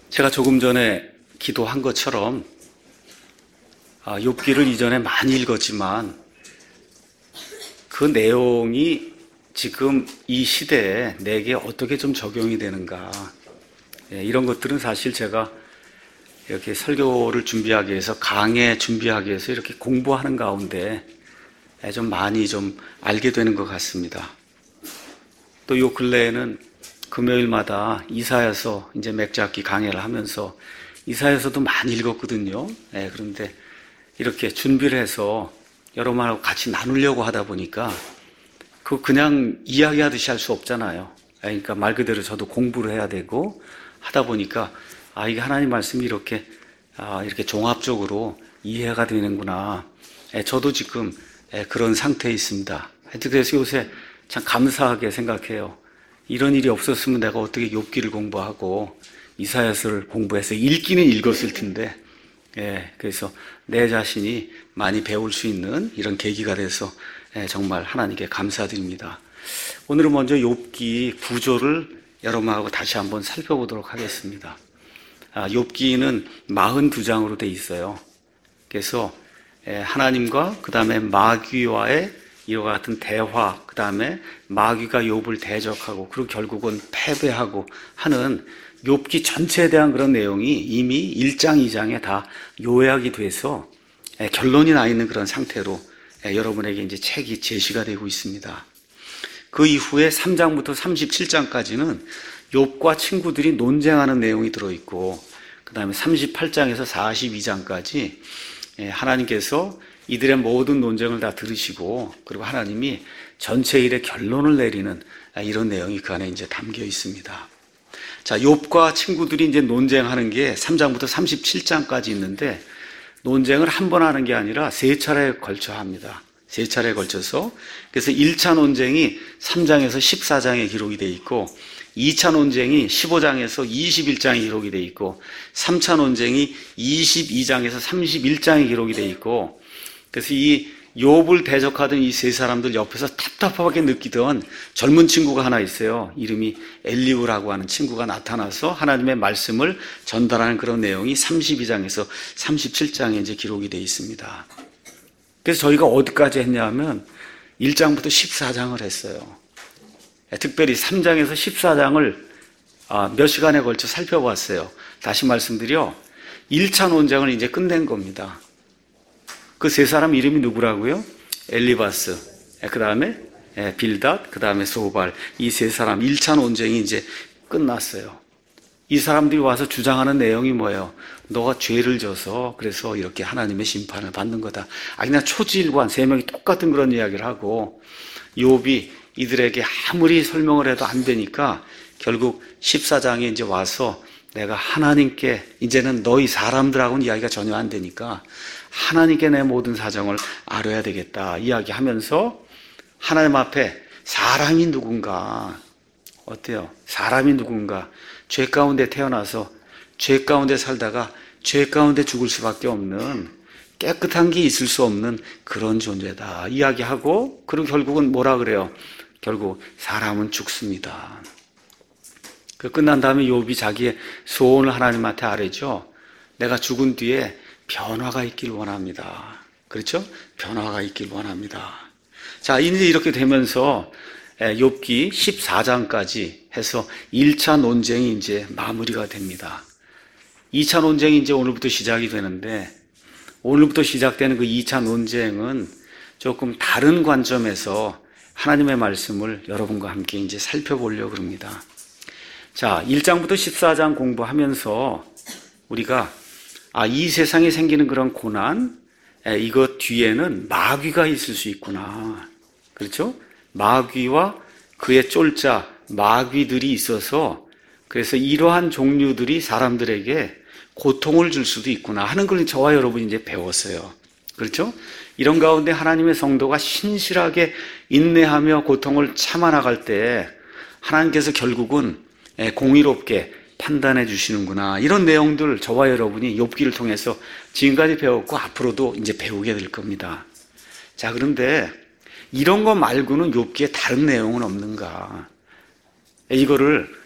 제가 조금 전에 기도한 것처럼 욥기를 이전에 많이 읽었지만 그 내용이 지금 이 시대에 내게 어떻게 좀 적용이 되는가, 이런 것들은 사실 제가 이렇게 설교를 준비하기 위해서, 강의 준비하기 위해서 이렇게 공부하는 가운데 좀 많이 좀 알게 되는 것 같습니다. 또 요 근래에는 금요일마다 이사야서 이제 맥잡기 강의를 하면서 이사야서도 많이 읽었거든요. 그런데 이렇게 준비를 해서 여러분하고 같이 나누려고 하다 보니까 그냥 이야기하듯이 할 수 없잖아요. 그러니까 말 그대로 저도 공부를 해야 되고 하다 보니까 이게 하나님 말씀이 이렇게 종합적으로 이해가 되는구나. 저도 지금 그런 상태에 있습니다. 그래서 요새 참 감사하게 생각해요. 이런 일이 없었으면 내가 어떻게 욥기를 공부하고 이사야서를 공부해서 읽기는 읽었을 텐데, 그래서 내 자신이 많이 배울 수 있는 이런 계기가 돼서 정말 하나님께 감사드립니다. 오늘은 먼저 욥기 구조를 여러분하고 다시 한번 살펴보도록 하겠습니다. 욥기는 42장으로 되어 있어요. 그래서 하나님과 그 다음에 마귀와의 이와 같은 대화, 그 다음에 마귀가 욥을 대적하고 그리고 결국은 패배하고 하는 욥기 전체에 대한 그런 내용이 이미 1장, 2장에 다 요약이 돼서 결론이 나 있는 그런 상태로 여러분에게 이제 책이 제시가 되고 있습니다. 그 이후에 3장부터 37장까지는 욥과 친구들이 논쟁하는 내용이 들어있고, 그 다음에 38장에서 42장까지 하나님께서 이들의 모든 논쟁을 다 들으시고, 그리고 하나님이 전체 일의 결론을 내리는 이런 내용이 그 안에 이제 담겨 있습니다. 자, 욥과 친구들이 이제 논쟁하는 게 3장부터 37장까지 있는데, 논쟁을 한 번 하는 게 아니라 세 차례에 걸쳐 합니다. 세 차례에 걸쳐서. 그래서 1차 논쟁이 3장에서 14장에 기록이 되어 있고, 2차 논쟁이 15장에서 21장에 기록이 되어 있고, 3차 논쟁이 22장에서 31장에 기록이 되어 있고, 그래서 이 욥을 대적하던 이 세 사람들 옆에서 답답하게 느끼던 젊은 친구가 하나 있어요. 이름이 엘리후라고 하는 친구가 나타나서 하나님의 말씀을 전달하는 그런 내용이 32장에서 37장에 이제 기록이 되어 있습니다. 그래서 저희가 어디까지 했냐면 1장부터 14장을 했어요. 특별히 3장에서 14장을 몇 시간에 걸쳐 살펴봤어요. 다시 말씀드려 1차 논쟁을 이제 끝낸 겁니다. 그 세 사람 이름이 누구라고요? 엘리바스, 그 다음에 빌닷, 그 다음에 소발, 이 세 사람 1차 논쟁이 이제 끝났어요. 이 사람들이 와서 주장하는 내용이 뭐예요? 너가 죄를 져서 그래서 이렇게 하나님의 심판을 받는 거다. 그냥 초지일관 세 명이 똑같은 그런 이야기를 하고, 욥이 이들에게 아무리 설명을 해도 안 되니까 결국 14장에 이제 와서 내가 하나님께, 이제는 너희 사람들하고는 이야기가 전혀 안 되니까 하나님께 내 모든 사정을 알아야 되겠다 이야기하면서 하나님 앞에 사람이 누군가, 어때요? 사람이 누군가, 죄 가운데 태어나서 죄 가운데 살다가 죄 가운데 죽을 수밖에 없는, 깨끗한 게 있을 수 없는 그런 존재다 이야기하고, 그리고 결국은 뭐라 그래요? 결국 사람은 죽습니다. 그 끝난 다음에 욥이 자기의 소원을 하나님한테 아뢰죠. 내가 죽은 뒤에 변화가 있기를 원합니다. 그렇죠? 변화가 있기를 원합니다. 자, 이제 이렇게 되면서 욥기 14장까지 해서 1차 논쟁이 이제 마무리가 됩니다. 2차 논쟁이 이제 오늘부터 시작이 되는데, 오늘부터 시작되는 그 2차 논쟁은 조금 다른 관점에서 하나님의 말씀을 여러분과 함께 이제 살펴보려고 합니다. 자, 1장부터 14장 공부하면서 우리가 이 세상에 생기는 그런 고난, 이것 뒤에는 마귀가 있을 수 있구나. 그렇죠? 마귀와 그의 쫄자, 마귀들이 있어서, 그래서 이러한 종류들이 사람들에게 고통을 줄 수도 있구나 하는 걸 저와 여러분이 이제 배웠어요. 그렇죠? 이런 가운데 하나님의 성도가 신실하게 인내하며 고통을 참아 나갈 때 하나님께서 결국은 공의롭게 판단해 주시는구나, 이런 내용들 저와 여러분이 욥기를 통해서 지금까지 배웠고 앞으로도 이제 배우게 될 겁니다. 자, 그런데 이런 거 말고는 욥기에 다른 내용은 없는가? 이거를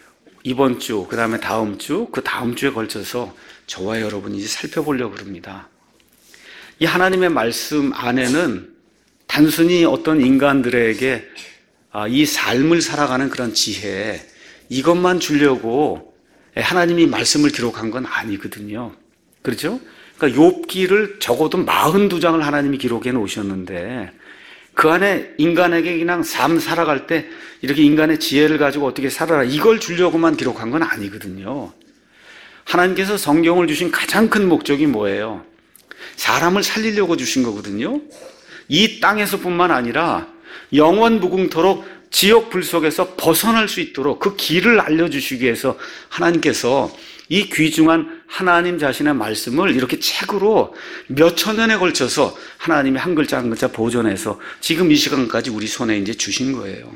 이번 주, 그 다음에 다음 주, 그 다음 주에 걸쳐서 저와 여러분이 이제 살펴보려고 합니다. 이 하나님의 말씀 안에는 단순히 어떤 인간들에게 이 삶을 살아가는 그런 지혜, 이것만 주려고 하나님이 말씀을 기록한 건 아니거든요. 그렇죠? 그러니까 욥기를 적어도 42장을 하나님이 기록해 놓으셨는데 그 안에 인간에게 그냥 삶 살아갈 때 이렇게 인간의 지혜를 가지고 어떻게 살아라 이걸 주려고만 기록한 건 아니거든요. 하나님께서 성경을 주신 가장 큰 목적이 뭐예요? 사람을 살리려고 주신 거거든요. 이 땅에서뿐만 아니라 영원 무궁토록 지옥 불 속에서 벗어날 수 있도록 그 길을 알려주시기 위해서 하나님께서 이 귀중한 하나님 자신의 말씀을 이렇게 책으로 몇 천 년에 걸쳐서 하나님이 한 글자 한 글자 보존해서 지금 이 시간까지 우리 손에 이제 주신 거예요.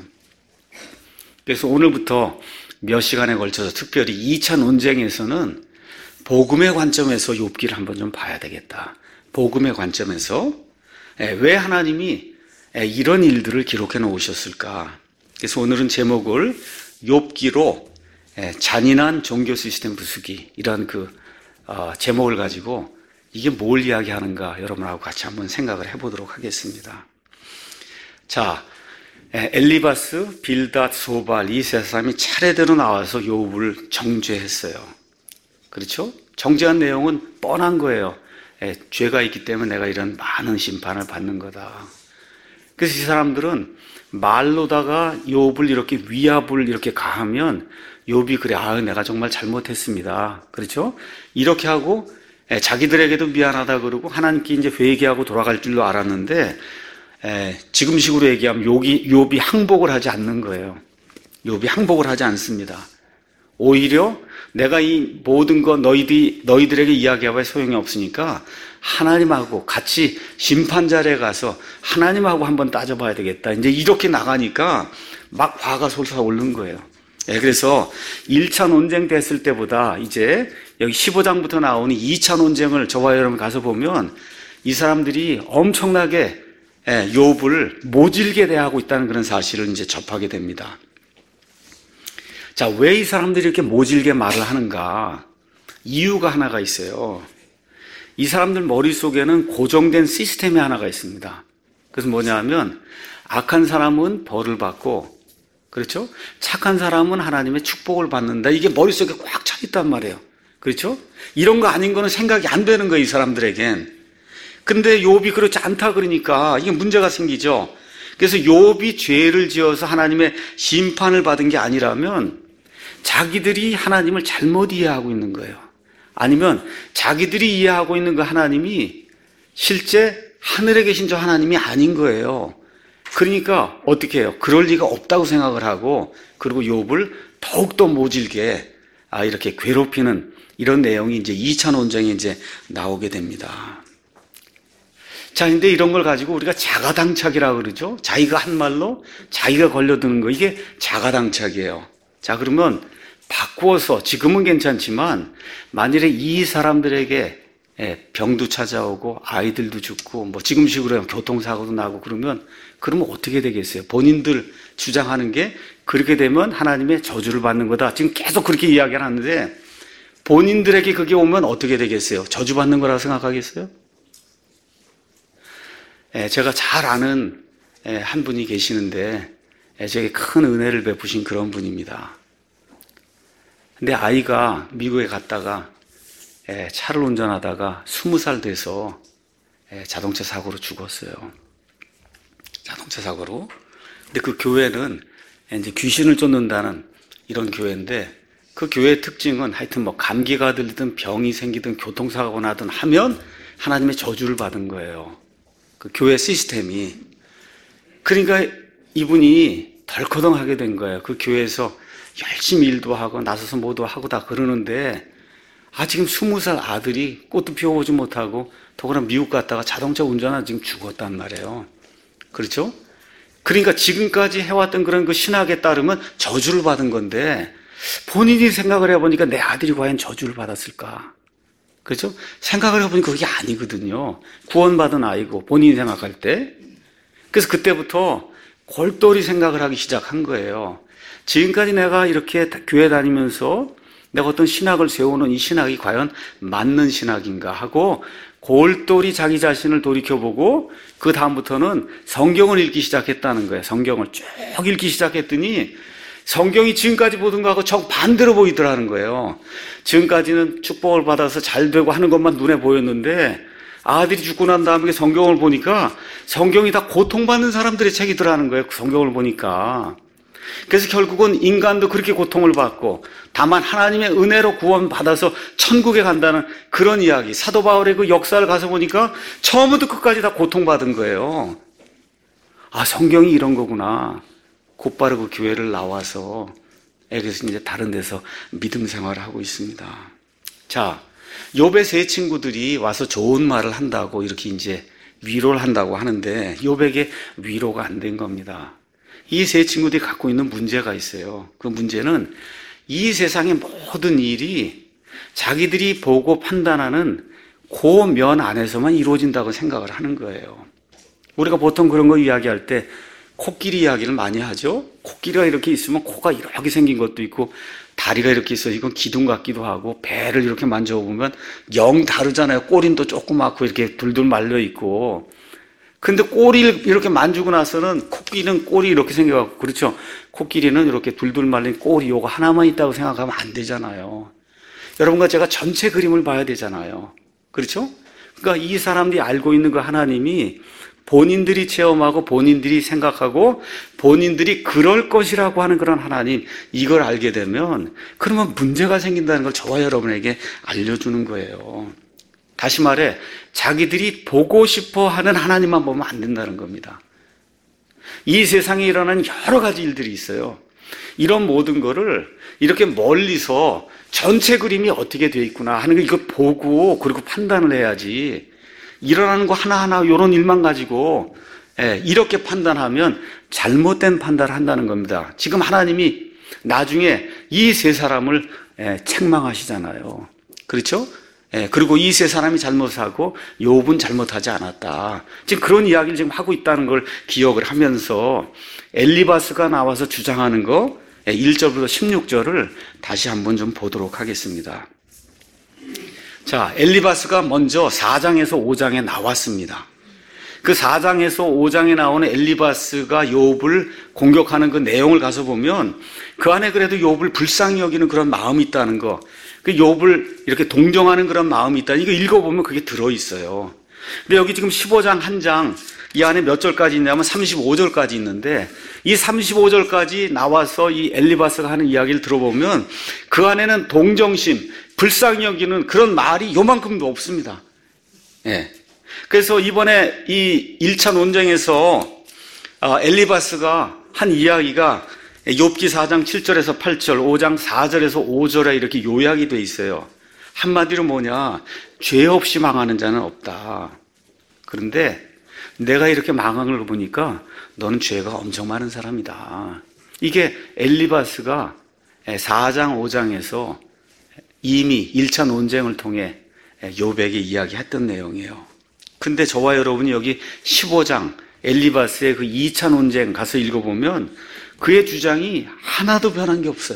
그래서 오늘부터 몇 시간에 걸쳐서 특별히 2차 논쟁에서는 복음의 관점에서 욥기를 한번 좀 봐야 되겠다. 복음의 관점에서 왜 하나님이 이런 일들을 기록해 놓으셨을까? 그래서 오늘은 제목을 욥기로 잔인한 종교 시스템 부수기 이런 제목을 가지고 이게 뭘 이야기하는가 여러분하고 같이 한번 생각을 해보도록 하겠습니다. 자, 엘리바스, 빌닷, 소발 이 세 사람이 차례대로 나와서 욥을 정죄했어요. 그렇죠? 정죄한 내용은 뻔한 거예요. 죄가 있기 때문에 내가 이런 많은 심판을 받는 거다. 그래서 이 사람들은 말로다가 욥을 이렇게 위압을 이렇게 가하면 욥이 그래, 내가 정말 잘못했습니다. 그렇죠? 이렇게 하고 자기들에게도 미안하다 그러고 하나님께 이제 회개하고 돌아갈 줄로 알았는데 지금식으로 얘기하면 욥이 항복을 하지 않는 거예요. 욥이 항복을 하지 않습니다. 오히려 내가 이 모든 거 너희들에게 이야기하면 소용이 없으니까 하나님하고 같이 심판자리에 가서 하나님하고 한번 따져봐야 되겠다. 이제 이렇게 나가니까 막 화가 솟아오르는 거예요. 그래서 1차 논쟁 됐을 때보다 이제 여기 15장부터 나오는 2차 논쟁을 저와 여러분 가서 보면 이 사람들이 엄청나게 욥을 모질게 대하고 있다는 그런 사실을 이제 접하게 됩니다. 자, 왜 이 사람들이 이렇게 모질게 말을 하는가? 이유가 하나가 있어요. 이 사람들 머릿속에는 고정된 시스템이 하나가 있습니다. 그래서 뭐냐 하면 악한 사람은 벌을 받고 그렇죠? 착한 사람은 하나님의 축복을 받는다. 이게 머릿속에 꽉 차 있단 말이에요. 그렇죠? 이런 거 아닌 거는 생각이 안 되는 거예요, 이 사람들에겐. 근데 욥이 그렇지 않다 그러니까 이게 문제가 생기죠. 그래서 욥이 죄를 지어서 하나님의 심판을 받은 게 아니라면 자기들이 하나님을 잘못 이해하고 있는 거예요. 아니면 자기들이 이해하고 있는 그 하나님이 실제 하늘에 계신 저 하나님이 아닌 거예요. 그러니까 어떻게 해요? 그럴 리가 없다고 생각을 하고 그리고 욥을 더욱더 모질게 이렇게 괴롭히는 이런 내용이 이제 2차 논쟁에 이제 나오게 됩니다. 자, 근데 이런 걸 가지고 우리가 자가당착이라고 그러죠? 자기가 한 말로 자기가 걸려드는 거, 이게 자가당착이에요. 자, 그러면 바꾸어서 지금은 괜찮지만 만일에 이 사람들에게 병도 찾아오고 아이들도 죽고 뭐 지금식으로 교통사고도 나고 그러면 어떻게 되겠어요? 본인들 주장하는 게 그렇게 되면 하나님의 저주를 받는 거다. 지금 계속 그렇게 이야기를 하는데 본인들에게 그게 오면 어떻게 되겠어요? 저주받는 거라고 생각하겠어요? 제가 잘 아는 한 분이 계시는데 제게 큰 은혜를 베푸신 그런 분입니다. 근데 아이가 미국에 갔다가 차를 운전하다가 20살 돼서 자동차 사고로 죽었어요. 자동차 사고로. 근데 그 교회는 이제 귀신을 쫓는다는 이런 교회인데 그 교회의 특징은 하여튼 뭐 감기가 들리든 병이 생기든 교통사고가 나든 하면 하나님의 저주를 받은 거예요. 그 교회 시스템이. 그러니까 이분이 덜커덩하게 된 거예요. 그 교회에서 열심히 일도 하고 나서서 뭐도 하고 다 그러는데 지금 20살 아들이 꽃도 피워보지 못하고 더구나 미국 갔다가 자동차 운전하다 지금 죽었단 말이에요. 그렇죠? 그러니까 지금까지 해왔던 그런 그 신학에 따르면 저주를 받은 건데 본인이 생각을 해보니까 내 아들이 과연 저주를 받았을까? 그렇죠? 생각을 해보니까 그게 아니거든요. 구원받은 아이고 본인이 생각할 때. 그래서 그때부터 골똘히 생각을 하기 시작한 거예요. 지금까지 내가 이렇게 교회 다니면서 내가 어떤 신학을 세우는 이 신학이 과연 맞는 신학인가 하고 골똘히 자기 자신을 돌이켜보고 그 다음부터는 성경을 읽기 시작했다는 거예요. 성경을 쭉 읽기 시작했더니 성경이 지금까지 보던 거하고 정반대로 보이더라는 거예요. 지금까지는 축복을 받아서 잘 되고 하는 것만 눈에 보였는데 아들이 죽고 난 다음에 성경을 보니까 성경이 다 고통받는 사람들의 책이더라는 거예요. 그 성경을 보니까. 그래서 결국은 인간도 그렇게 고통을 받고 다만 하나님의 은혜로 구원받아서 천국에 간다는 그런 이야기. 사도 바울의 그 역사를 가서 보니까 처음부터 끝까지 다 고통받은 거예요. 아, 성경이 이런 거구나. 곧바로 그 교회를 나와서 그래서 이제 다른 데서 믿음 생활을 하고 있습니다. 자, 욥의 세 친구들이 와서 좋은 말을 한다고 이렇게 이제 위로를 한다고 하는데 욥에게 위로가 안 된 겁니다. 이 세 친구들이 갖고 있는 문제가 있어요. 그 문제는 이 세상의 모든 일이 자기들이 보고 판단하는 그 면 안에서만 이루어진다고 생각을 하는 거예요. 우리가 보통 그런 거 이야기할 때 코끼리 이야기를 많이 하죠. 코끼리가 이렇게 있으면 코가 이렇게 생긴 것도 있고 다리가 이렇게 있어 이건 기둥 같기도 하고 배를 이렇게 만져보면 영 다르잖아요. 꼬리는 또 조그맣고 이렇게 둘둘 말려 있고 근데 꼬리를 이렇게 만지고 나서는 코끼리는 꼬리 이렇게 생겨갖고 그렇죠. 코끼리는 이렇게 둘둘 말린 꼬리 요거 하나만 있다고 생각하면 안 되잖아요. 여러분과 제가 전체 그림을 봐야 되잖아요. 그렇죠? 그러니까 이 사람들이 알고 있는 그 하나님이 본인들이 체험하고 본인들이 생각하고 본인들이 그럴 것이라고 하는 그런 하나님 이걸 알게 되면 그러면 문제가 생긴다는 걸 저와 여러분에게 알려주는 거예요. 다시 말해 자기들이 보고 싶어 하는 하나님만 보면 안 된다는 겁니다. 이 세상에 일어나는 여러 가지 일들이 있어요. 이런 모든 거를 이렇게 멀리서 전체 그림이 어떻게 되어 있구나 하는 거 이걸 보고 그리고 판단을 해야지 일어나는 거 하나하나 이런 일만 가지고 이렇게 판단하면 잘못된 판단을 한다는 겁니다. 지금 하나님이 나중에 이 세 사람을 책망하시잖아요. 그렇죠? 그리고 이 세 사람이 잘못하고 욥은 잘못하지 않았다. 지금 그런 이야기를 지금 하고 있다는 걸 기억을 하면서 엘리바스가 나와서 주장하는 거 1절부터 16절을 다시 한번 좀 보도록 하겠습니다. 자, 엘리바스가 먼저 4장에서 5장에 나왔습니다. 그 4장에서 5장에 나오는 엘리바스가 욥을 공격하는 그 내용을 가서 보면 그 안에 그래도 욥을 불쌍히 여기는 그런 마음이 있다는 거, 그 욥을 이렇게 동정하는 그런 마음이 있다. 이거 읽어보면 그게 들어있어요. 근데 여기 지금 15장 한 장, 이 안에 몇 절까지 있냐면 35절까지 있는데 이 35절까지 나와서 이 엘리바스가 하는 이야기를 들어보면 그 안에는 동정심, 불쌍히 여기는 그런 말이 요만큼도 없습니다. 그래서 이번에 이 1차 논쟁에서 엘리바스가 한 이야기가 욥기 4장 7절에서 8절, 5장 4절에서 5절에 이렇게 요약이 돼 있어요. 한마디로 뭐냐, 죄 없이 망하는 자는 없다. 그런데 내가 이렇게 망한 걸 보니까 너는 죄가 엄청 많은 사람이다. 이게 엘리바스가 4장 5장에서 이미 1차 논쟁을 통해 욥에게 이야기했던 내용이에요. 근데 저와 여러분이 여기 15장 엘리바스의 그 2차 논쟁 가서 읽어보면 그의 주장이 하나도 변한 게 없어요.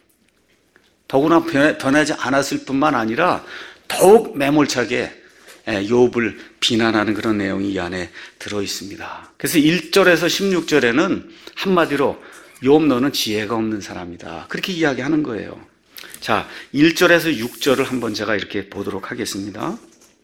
더구나 변하지 않았을 뿐만 아니라 더욱 매몰차게 욥을 비난하는 그런 내용이 이 안에 들어있습니다. 그래서 1절에서 16절에는 한마디로 욥 너는 지혜가 없는 사람이다. 그렇게 이야기하는 거예요. 자, 1절에서 6절을 한번 제가 이렇게 보도록 하겠습니다.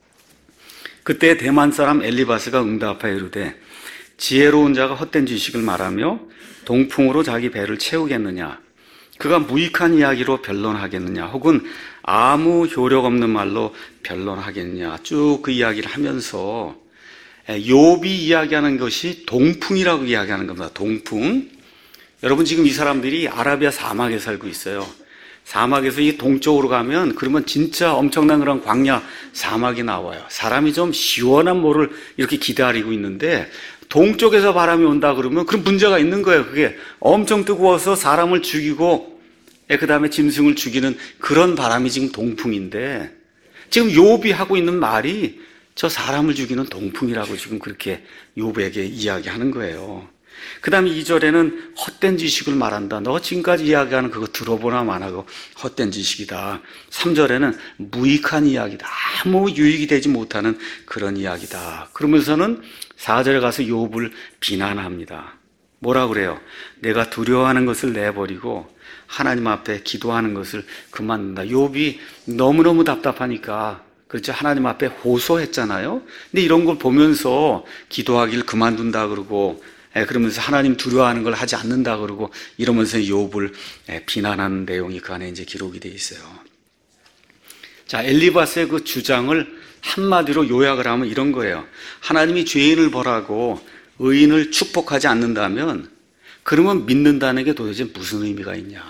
그때 대만 사람 엘리바스가 응답하여 이르되 지혜로운 자가 헛된 지식을 말하며 동풍으로 자기 배를 채우겠느냐? 그가 무익한 이야기로 변론하겠느냐? 혹은 아무 효력 없는 말로 변론하겠느냐? 쭉 그 이야기를 하면서 욥이 이야기하는 것이 동풍이라고 이야기하는 겁니다. 동풍. 여러분 지금 이 사람들이 아라비아 사막에 살고 있어요. 사막에서 이 동쪽으로 가면 그러면 진짜 엄청난 그런 광야 사막이 나와요. 사람이 좀 시원한 모를 이렇게 기다리고 있는데 동쪽에서 바람이 온다 그러면 그런 문제가 있는 거예요. 그게 엄청 뜨거워서 사람을 죽이고 그 다음에 짐승을 죽이는 그런 바람이 지금 동풍인데 지금 욥이 하고 있는 말이 저 사람을 죽이는 동풍이라고 지금 그렇게 욥에게 이야기하는 거예요. 그 다음에 2절에는 헛된 지식을 말한다. 너 지금까지 이야기하는 그거 들어보나 마나고 헛된 지식이다. 3절에는 무익한 이야기다. 아무 유익이 되지 못하는 그런 이야기다. 그러면서는 4절에 가서 욥을 비난합니다. 뭐라 그래요? 내가 두려워하는 것을 내버리고 하나님 앞에 기도하는 것을 그만둔다. 욥이 너무너무 답답하니까 그렇죠. 하나님 앞에 호소했잖아요. 근데 이런 걸 보면서 기도하기를 그만둔다 그러고 그러면서 하나님 두려워하는 걸 하지 않는다 그러고 이러면서 욥을 비난하는 내용이 그 안에 이제 기록이 되어 있어요. 자, 엘리바스의 그 주장을 한마디로 요약을 하면 이런 거예요. 하나님이 죄인을 벌하고 의인을 축복하지 않는다면 그러면 믿는다는 게 도대체 무슨 의미가 있냐.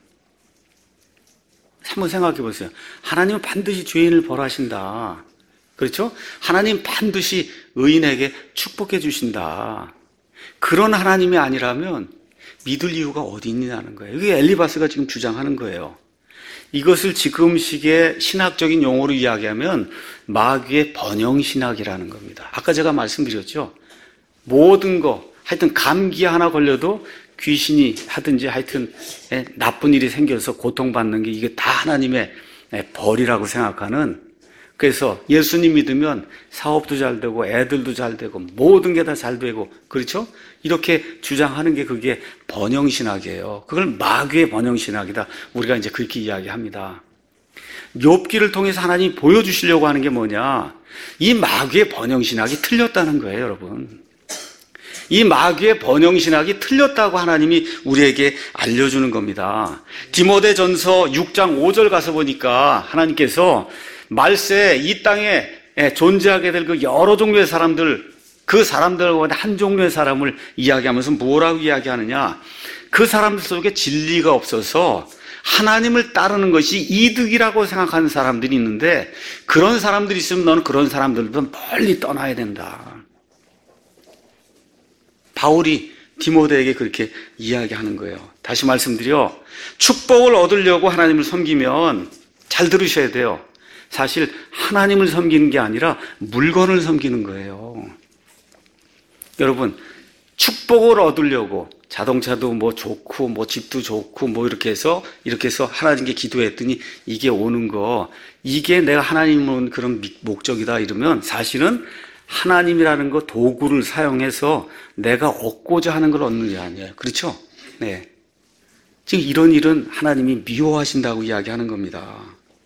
한번 생각해 보세요. 하나님은 반드시 죄인을 벌하신다. 그렇죠? 하나님 반드시 의인에게 축복해 주신다. 그런 하나님이 아니라면 믿을 이유가 어디 있냐는 거예요. 이게 엘리바스가 지금 주장하는 거예요. 이것을 지금식의 신학적인 용어로 이야기하면 마귀의 번영신학이라는 겁니다. 아까 제가 말씀드렸죠. 모든 거, 하여튼 감기 하나 걸려도 귀신이 하든지 하여튼 나쁜 일이 생겨서 고통받는 게 이게 다 하나님의 벌이라고 생각하는, 그래서 예수님 믿으면 사업도 잘 되고 애들도 잘 되고 모든 게 다 잘 되고 그렇죠? 이렇게 주장하는 게 그게 번영신학이에요. 그걸 마귀의 번영신학이다. 우리가 이제 그렇게 이야기합니다. 욥기를 통해서 하나님이 보여주시려고 하는 게 뭐냐? 이 마귀의 번영신학이 틀렸다는 거예요, 여러분. 이 마귀의 번영신학이 틀렸다고 하나님이 우리에게 알려주는 겁니다. 디모데전서 6장 5절 가서 보니까 하나님께서 말세 이 땅에 존재하게 될 그 여러 종류의 사람들, 그 사람들과 한 종류의 사람을 이야기하면서 뭐라고 이야기하느냐? 그 사람들 속에 진리가 없어서 하나님을 따르는 것이 이득이라고 생각하는 사람들이 있는데, 그런 사람들이 있으면 너는 그런 사람들부터 멀리 떠나야 된다. 바울이 디모데에게 그렇게 이야기하는 거예요. 다시 말씀드려, 축복을 얻으려고 하나님을 섬기면 잘 들으셔야 돼요. 사실 하나님을 섬기는 게 아니라 물건을 섬기는 거예요. 여러분, 축복을 얻으려고 자동차도 뭐 좋고 뭐 집도 좋고 뭐 이렇게 해서 하나님께 기도했더니 이게 오는 거, 이게 내가 하나님은 그런 목적이다 이러면 사실은 하나님이라는 거 도구를 사용해서 내가 얻고자 하는 걸 얻는 게 아니에요. 그렇죠? 네. 지금 이런 일은 하나님이 미워하신다고 이야기하는 겁니다.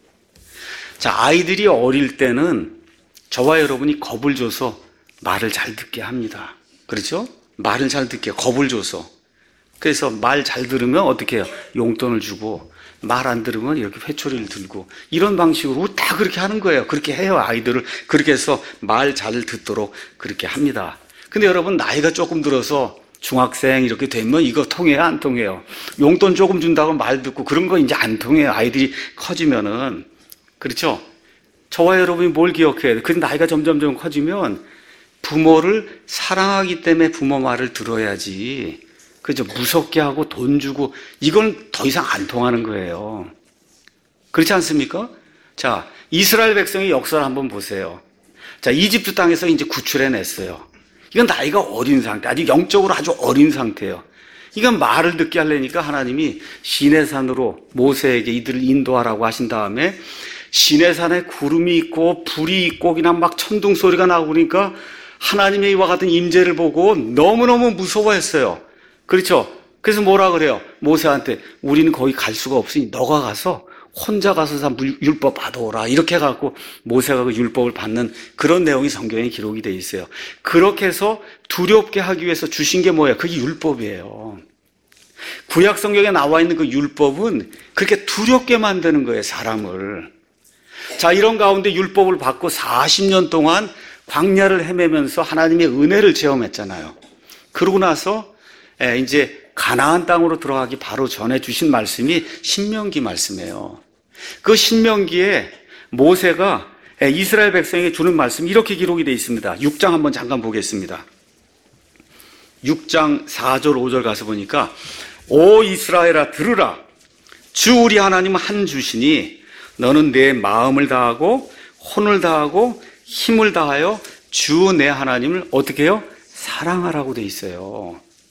자, 아이들이 어릴 때는 저와 여러분이 겁을 줘서 말을 잘 듣게 합니다. 그렇죠? 말을 잘 듣게 겁을 줘서. 그래서 말 잘 들으면 어떻게 해요? 용돈을 주고, 말 안 들으면 이렇게 회초리를 들고, 이런 방식으로 다 그렇게 하는 거예요. 그렇게 해요, 아이들을. 그렇게 해서 말 잘 듣도록 그렇게 합니다. 근데 여러분, 나이가 조금 들어서 중학생 이렇게 되면 이거 통해요, 안 통해요? 용돈 조금 준다고 말 듣고 그런 거 이제 안 통해요. 아이들이 커지면은. 그렇죠? 저와 여러분이 뭘 기억해야 돼요? 그 나이가 점점 커지면 부모를 사랑하기 때문에 부모 말을 들어야지. 그죠? 무섭게 하고 돈 주고 이건 더 이상 안 통하는 거예요. 그렇지 않습니까? 자, 이스라엘 백성의 역사를 한번 보세요. 자, 이집트 땅에서 이제 구출해냈어요. 이건 나이가 어린 상태, 아직 영적으로 아주 어린 상태예요. 이건 말을 듣게 하려니까 하나님이 시내산으로 모세에게 이들을 인도하라고 하신 다음에 시내산에 구름이 있고 불이 있고 그냥 막 천둥 소리가 나고 그러니까 하나님의 이와 같은 임재를 보고 너무너무 무서워했어요. 그렇죠? 그래서 뭐라 그래요? 모세한테 우리는 거기 갈 수가 없으니 너가 가서 혼자 가서 율법 받아오라. 이렇게 해갖고 모세가 그 율법을 받는 그런 내용이 성경에 기록이 되어 있어요. 그렇게 해서 두렵게 하기 위해서 주신 게 뭐예요? 그게 율법이에요. 구약 성경에 나와 있는 그 율법은 그렇게 두렵게 만드는 거예요, 사람을. 자, 이런 가운데 율법을 받고 40년 동안 광야를 헤매면서 하나님의 은혜를 체험했잖아요. 그러고 나서 이제 가나안 땅으로 들어가기 바로 전에 주신 말씀이 신명기 말씀이에요. 그 신명기에 모세가 이스라엘 백성에게 주는 말씀이 이렇게 기록이 되어 있습니다. 6장 한번 잠깐 보겠습니다. 6장 4절 5절 가서 보니까 오 이스라엘아 들으라. 주 우리 하나님은 한 주시니 너는 내 마음을 다하고 혼을 다하고 힘을 다하여 주 내 하나님을 어떻게 해요? 사랑하라고 돼 있어요.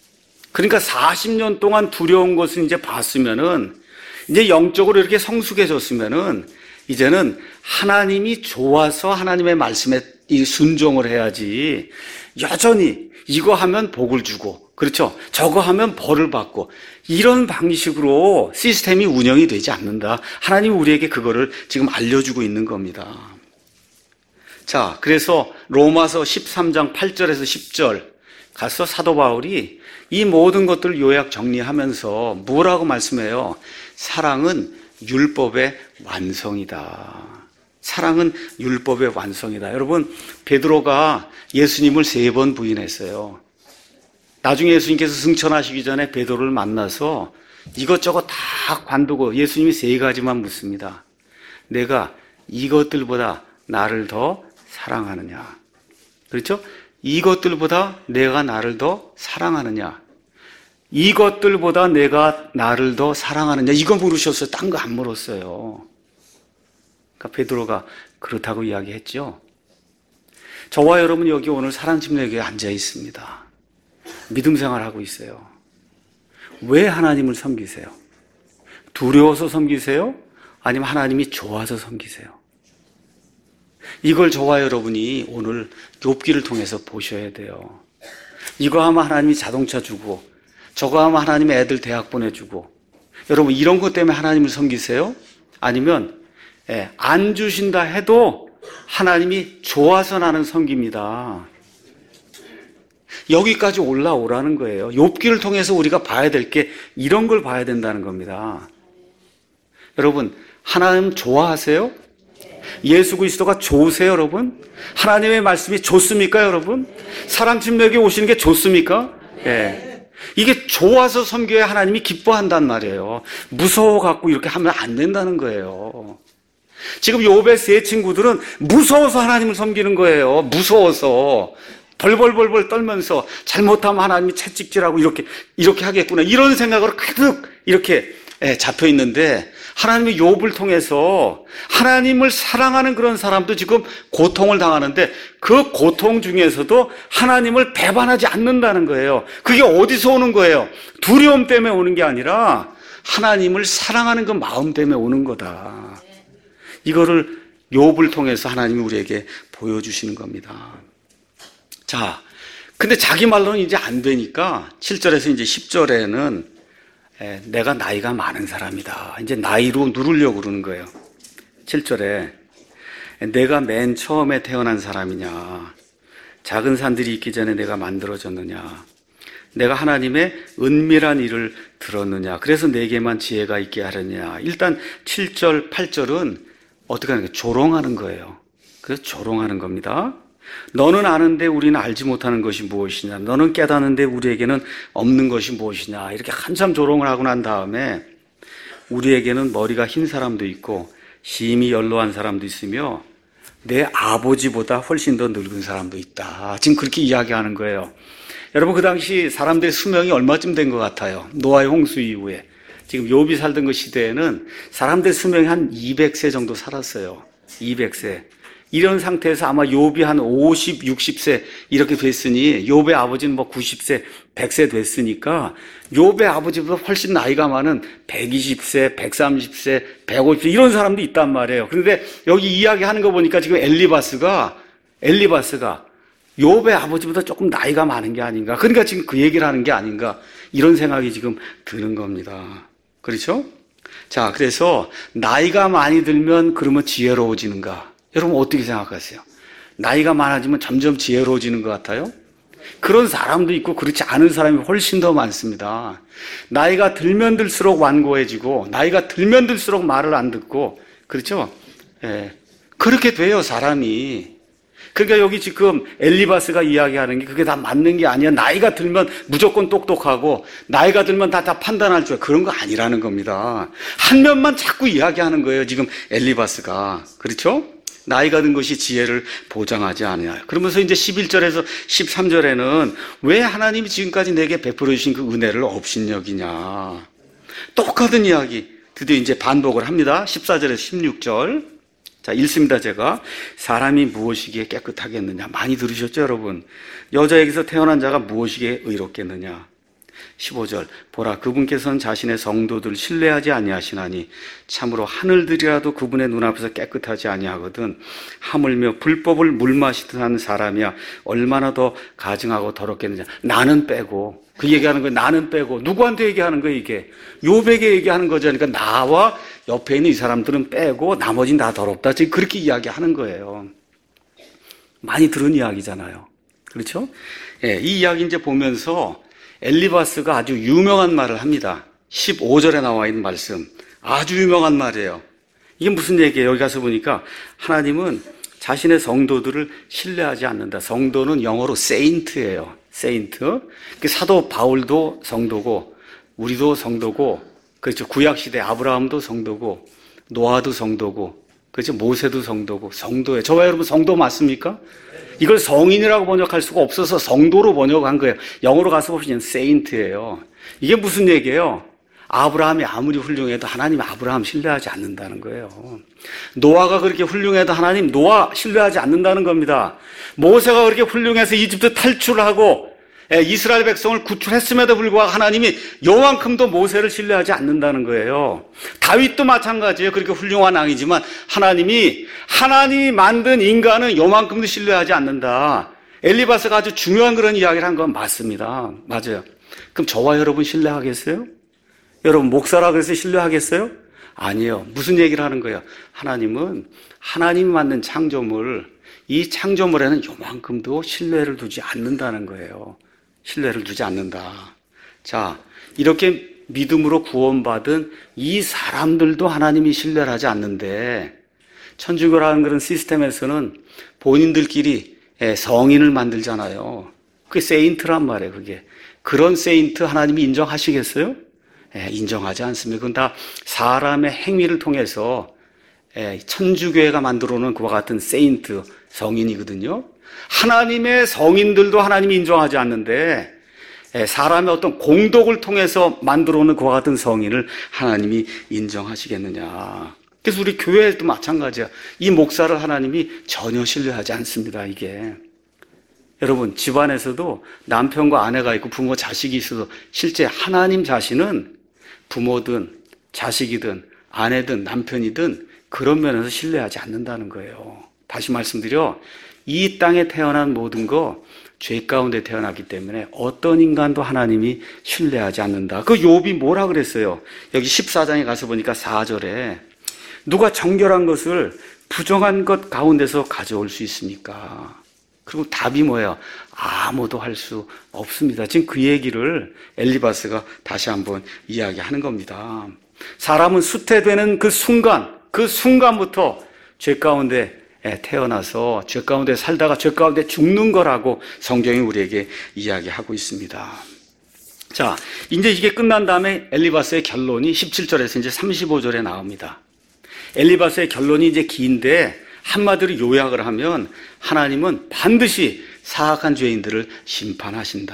그러니까 40년 동안 두려운 것을 이제 봤으면은, 이제 영적으로 이렇게 성숙해졌으면은, 이제는 하나님이 좋아서 하나님의 말씀에 순종을 해야지, 여전히 이거 하면 복을 주고, 그렇죠? 저거 하면 벌을 받고, 이런 방식으로 시스템이 운영이 되지 않는다. 하나님이 우리에게 그거를 지금 알려주고 있는 겁니다. 자, 그래서 로마서 13장 8절에서 10절 가서 사도 바울이 이 모든 것들을 요약 정리하면서 뭐라고 말씀해요? 사랑은 율법의 완성이다. 사랑은 율법의 완성이다. 여러분, 베드로가 예수님을 3번 부인했어요. 나중에 예수님께서 승천하시기 전에 베드로를 만나서 이것저것 다 관두고 예수님이 3가지만 묻습니다. 내가 이것들보다 나를 더 사랑하느냐? 그렇죠? 이것들보다 내가 나를 더 사랑하느냐? 이것들보다 내가 나를 더 사랑하느냐? 이거 물으셨어요. 딴 거 안 물었어요. 그러니까 베드로가 그렇다고 이야기했죠. 저와 여러분 여기 오늘 사랑침례교회에 앉아 있습니다. 믿음 생활하고 있어요. 왜 하나님을 섬기세요? 두려워서 섬기세요? 아니면 하나님이 좋아서 섬기세요? 이걸 저와 여러분이 오늘 욥기를 통해서 보셔야 돼요. 이거 하면 하나님이 자동차 주고, 저거 하면 하나님이 애들 대학 보내주고, 여러분 이런 것 때문에 하나님을 섬기세요? 아니면 안 주신다 해도 하나님이 좋아서 나는 섬깁니다. 여기까지 올라오라는 거예요. 욥기를 통해서 우리가 봐야 될 게 이런 걸 봐야 된다는 겁니다. 여러분, 하나님 좋아하세요? 예수 그리스도가 좋으세요, 여러분? 하나님의 말씀이 좋습니까, 여러분? 사랑침례교회 오시는 게 좋습니까? 예. 이게 좋아서 섬겨야 하나님이 기뻐한단 말이에요. 무서워갖고 이렇게 하면 안 된다는 거예요. 지금 욥의 3 친구들은 무서워서 하나님을 섬기는 거예요. 무서워서. 벌벌벌벌 떨면서 잘못하면 하나님이 채찍질하고 이렇게 하겠구나. 이런 생각으로 가득 이렇게 잡혀 있는데, 하나님의 욥을 통해서 하나님을 사랑하는 그런 사람도 지금 고통을 당하는데 그 고통 중에서도 하나님을 배반하지 않는다는 거예요. 그게 어디서 오는 거예요? 두려움 때문에 오는 게 아니라 하나님을 사랑하는 그 마음 때문에 오는 거다. 이거를 욥을 통해서 하나님이 우리에게 보여주시는 겁니다. 자, 근데 자기 말로는 이제 안 되니까 7절에서 이제 10절에는 내가 나이가 많은 사람이다. 이제 나이로 누르려고 그러는 거예요. 7절에 내가 맨 처음에 태어난 사람이냐? 작은 산들이 있기 전에 내가 만들어졌느냐? 내가 하나님의 은밀한 일을 들었느냐? 그래서 내게만 지혜가 있게 하느냐? 일단 7절, 8절은 어떻게 하는 거예요? 조롱하는 거예요. 그래서 조롱하는 겁니다. 너는 아는데 우리는 알지 못하는 것이 무엇이냐? 너는 깨닫는데 우리에게는 없는 것이 무엇이냐? 이렇게 한참 조롱을 하고 난 다음에 우리에게는 머리가 흰 사람도 있고 심히 연로한 사람도 있으며 내 아버지보다 훨씬 더 늙은 사람도 있다. 지금 그렇게 이야기하는 거예요. 여러분, 그 당시 사람들의 수명이 얼마쯤 된 것 같아요? 노아의 홍수 이후에. 지금 욥이 살던 그 시대에는 사람들의 수명이 한 200세 정도 살았어요. 200세. 이런 상태에서 아마 욥이 한 50, 60세 이렇게 됐으니 욥의 아버지는 뭐 90세, 100세 됐으니까 욥의 아버지보다 훨씬 나이가 많은 120세, 130세, 150세 이런 사람도 있단 말이에요. 그런데 여기 이야기하는 거 보니까 지금 엘리바스가 욥의 아버지보다 조금 나이가 많은 게 아닌가. 그러니까 지금 그 얘기를 하는 게 아닌가. 이런 생각이 지금 드는 겁니다. 그렇죠? 자, 그래서 나이가 많이 들면 그러면 지혜로워지는가? 여러분 어떻게 생각하세요? 나이가 많아지면 점점 지혜로워지는 것 같아요? 그런 사람도 있고 그렇지 않은 사람이 훨씬 더 많습니다. 나이가 들면 들수록 완고해지고 나이가 들면 들수록 말을 안 듣고 그렇죠? 예. 그렇게 돼요, 사람이. 그러니까 여기 지금 엘리바스가 이야기하는 게 그게 다 맞는 게 아니야. 나이가 들면 무조건 똑똑하고 나이가 들면 다 판단할 줄 그런 거 아니라는 겁니다. 한 면만 자꾸 이야기하는 거예요, 지금 엘리바스가. 그렇죠? 나이가 든 것이 지혜를 보장하지 않아요. 그러면서 이제 11절에서 13절에는 왜 하나님이 지금까지 내게 베풀어 주신 그 은혜를 업신여기냐. 똑같은 이야기 드디어 이제 반복을 합니다. 14절에서 16절. 자, 읽습니다. 제가. 사람이 무엇이기에 깨끗하겠느냐. 많이 들으셨죠, 여러분? 여자에게서 태어난 자가 무엇이기에 의롭겠느냐. 15절 보라 그분께서는 자신의 성도들 신뢰하지 아니하시나니 참으로 하늘들이라도 그분의 눈앞에서 깨끗하지 아니하거든 하물며 불법을 물 마시듯 하는 사람이야 얼마나 더 가증하고 더럽겠느냐. 나는 빼고 그 얘기하는 거예요. 나는 빼고 누구한테 얘기하는 거예요 이게? 욥에게 얘기하는 거죠. 그러니까 나와 옆에 있는 이 사람들은 빼고 나머지는 다 더럽다. 지금 그렇게 이야기하는 거예요. 많이 들은 이야기잖아요. 그렇죠? 예, 이 이야기 이제 보면서 엘리바스가 아주 유명한 말을 합니다. 15절에 나와 있는 말씀. 아주 유명한 말이에요. 이게 무슨 얘기예요? 여기 가서 보니까 하나님은 자신의 성도들을 신뢰하지 않는다. 성도는 영어로 세인트예요. 세인트. 사도 바울도 성도고 우리도 성도고 그렇죠. 구약시대 아브라함도 성도고 노아도 성도고 그렇죠. 모세도 성도고 성도예요. 저와 여러분 성도 맞습니까? 이걸 성인이라고 번역할 수가 없어서 성도로 번역한 거예요. 영어로 가서 보시면 세인트예요. 이게 무슨 얘기예요? 아브라함이 아무리 훌륭해도 하나님 아브라함 신뢰하지 않는다는 거예요. 노아가 그렇게 훌륭해도 하나님 노아 신뢰하지 않는다는 겁니다. 모세가 그렇게 훌륭해서 이집트 탈출하고 이스라엘 백성을 구출했음에도 불구하고 하나님이 요만큼도 모세를 신뢰하지 않는다는 거예요. 다윗도 마찬가지예요. 그렇게 훌륭한 왕이지만 하나님이 만든 인간은 요만큼도 신뢰하지 않는다. 엘리바스가 아주 중요한 그런 이야기를 한 건 맞습니다. 맞아요. 그럼 저와 여러분 신뢰하겠어요? 여러분 목사라 그래서 신뢰하겠어요? 아니에요. 무슨 얘기를 하는 거예요? 하나님은 하나님이 만든 창조물, 이 창조물에는 요만큼도 신뢰를 두지 않는다는 거예요. 신뢰를 두지 않는다. 자, 이렇게 믿음으로 구원받은 이 사람들도 하나님이 신뢰를 하지 않는데 천주교라는 그런 시스템에서는 본인들끼리 성인을 만들잖아요. 그게 세인트란 말이에요. 그게. 그런 세인트 하나님이 인정하시겠어요? 인정하지 않습니다. 그건 다 사람의 행위를 통해서 천주교회가 만들어 놓은 그와 같은 세인트, 성인이거든요. 하나님의 성인들도 하나님이 인정하지 않는데 사람의 어떤 공덕을 통해서 만들어 놓은 그와 같은 성인을 하나님이 인정하시겠느냐. 그래서 우리 교회도 마찬가지야. 이 목사를 하나님이 전혀 신뢰하지 않습니다. 이게. 여러분 집안에서도 남편과 아내가 있고 부모 자식이 있어도 실제 하나님 자신은 부모든 자식이든 아내든 남편이든 그런 면에서 신뢰하지 않는다는 거예요. 다시 말씀드려 이 땅에 태어난 모든 거 죄 가운데 태어났기 때문에 어떤 인간도 하나님이 신뢰하지 않는다. 그 욥이 뭐라 그랬어요? 여기 14장에 가서 보니까 4절에 누가 정결한 것을 부정한 것 가운데서 가져올 수 있습니까? 그리고 답이 뭐예요? 아무도 할 수 없습니다. 지금 그 얘기를 엘리바스가 다시 한번 이야기하는 겁니다. 사람은 쇠퇴되는 그 순간부터 죄 가운데 태어나서 죄 가운데 살다가 죄 가운데 죽는 거라고 성경이 우리에게 이야기하고 있습니다. 자, 이제 이게 끝난 다음에 엘리바스의 결론이 17절에서 이제 35절에 나옵니다. 엘리바스의 결론이 이제 긴데 한마디로 요약을 하면 하나님은 반드시 사악한 죄인들을 심판하신다.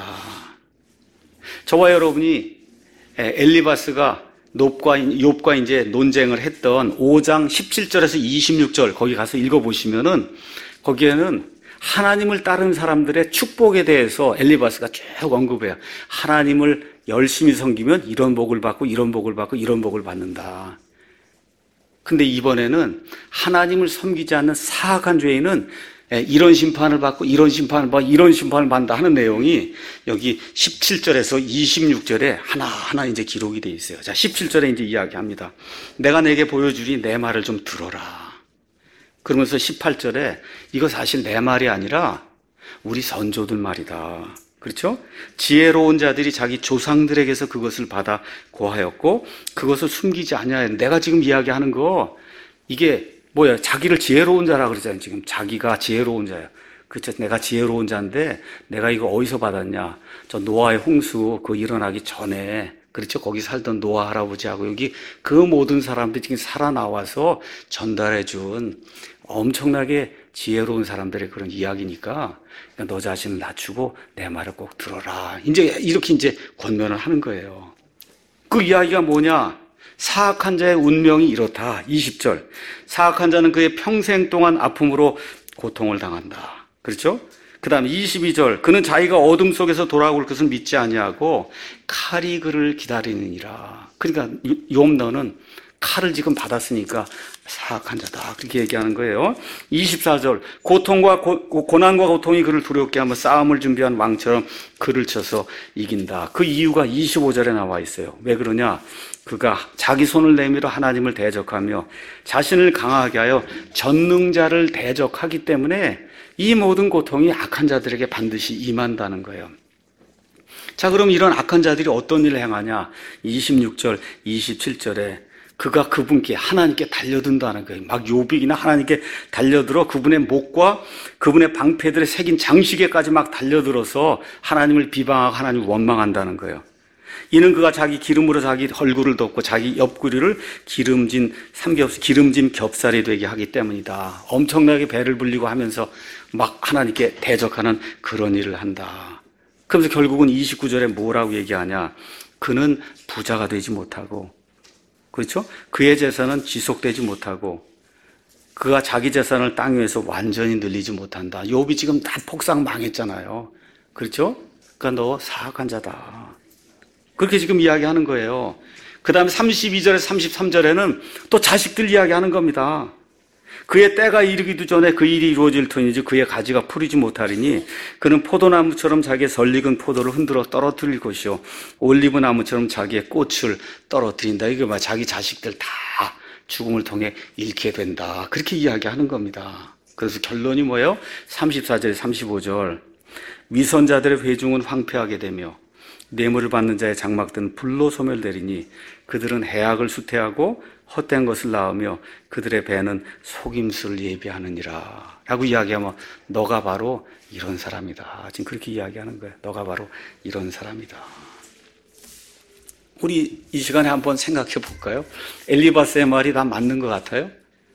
저와 여러분이 엘리바스가 욥과 이제 논쟁을 했던 5장 17절에서 26절 거기 가서 읽어보시면은 거기에는 하나님을 따르는 사람들의 축복에 대해서 엘리바스가 쭉 언급해요. 하나님을 열심히 섬기면 이런 복을 받고 이런 복을 받고 이런 복을 받는다. 근데 이번에는 하나님을 섬기지 않는 사악한 죄인은 이런 심판을 받고 이런 심판을 받고 이런 심판을 받는다 하는 내용이 여기 17절에서 26절에 하나하나 이제 기록이 되어 있어요. 자, 17절에 이제 이야기합니다. 내가 내게 보여주리 내 말을 좀 들어라. 그러면서 18절에 이거 사실 내 말이 아니라 우리 선조들 말이다. 그렇죠? 지혜로운 자들이 자기 조상들에게서 그것을 받아 고하였고 그것을 숨기지 아니하였. 내가 지금 이야기하는 거 이게 뭐야? 자기를 지혜로운 자라고 그러잖아요. 지금 자기가 지혜로운 자예요. 그렇죠? 내가 지혜로운 자인데 내가 이거 어디서 받았냐? 저 노아의 홍수 그거 일어나기 전에 그렇죠? 거기 살던 노아 할아버지하고 여기 그 모든 사람들이 지금 살아나와서 전달해 준 엄청나게 지혜로운 사람들의 그런 이야기니까 너 자신을 낮추고 내 말을 꼭 들어라. 이제 이렇게 이제 권면을 하는 거예요. 그 이야기가 뭐냐? 사악한 자의 운명이 이렇다. 20절. 사악한 자는 그의 평생 동안 아픔으로 고통을 당한다. 그렇죠? 그 다음에 22절, 그는 자기가 어둠 속에서 돌아올 것을 믿지 아니하고 칼이 그를 기다리느니라. 그러니까 욥 너는 칼을 지금 받았으니까 사악한 자다, 그렇게 얘기하는 거예요. 24절, 고난과 고통이 그를 두렵게 하며 싸움을 준비한 왕처럼 그를 쳐서 이긴다. 그 이유가 25절에 나와 있어요. 왜 그러냐? 그가 자기 손을 내밀어 하나님을 대적하며 자신을 강하게 하여 전능자를 대적하기 때문에 이 모든 고통이 악한 자들에게 반드시 임한다는 거예요. 자, 그럼 이런 악한 자들이 어떤 일을 행하냐? 26절, 27절에 그가 그분께, 하나님께 달려든다는 거예요. 막 욥이나 하나님께 달려들어 그분의 목과 그분의 방패들에 새긴 장시계까지 막 달려들어서 하나님을 비방하고 하나님을 원망한다는 거예요. 이는 그가 자기 기름으로 자기 얼굴을 덮고 자기 옆구리를 기름진 겹살이 되게 하기 때문이다. 엄청나게 배를 불리고 하면서 막 하나님께 대적하는 그런 일을 한다. 그러면서 결국은 29절에 뭐라고 얘기하냐? 그는 부자가 되지 못하고, 그렇죠? 그의 재산은 지속되지 못하고 그가 자기 재산을 땅 위에서 완전히 늘리지 못한다. 욥이 지금 다 폭삭 망했잖아요. 그렇죠? 그러니까 너 사악한 자다. 그렇게 지금 이야기하는 거예요. 그 다음에 32절에 33절에는 또 자식들 이야기하는 겁니다. 그의 때가 이르기도 전에 그 일이 이루어질 터이지 그의 가지가 풀이지 못하리니 그는 포도나무처럼 자기의 설익은 포도를 흔들어 떨어뜨릴 것이요 올리브 나무처럼 자기의 꽃을 떨어뜨린다. 이게 막 자기 자식들 다 죽음을 통해 잃게 된다. 그렇게 이야기하는 겁니다. 그래서 결론이 뭐예요? 34절, 35절. 위선자들의 회중은 황폐하게 되며 뇌물을 받는 자의 장막들은 불로 소멸되리니 그들은 해악을 수태하고 헛된 것을 낳으며 그들의 배는 속임수를 예비하느니라 라고 이야기하면 너가 바로 이런 사람이다. 지금 그렇게 이야기하는 거예요. 너가 바로 이런 사람이다. 우리 이 시간에 한번 생각해 볼까요? 엘리바스의 말이 다 맞는 것 같아요.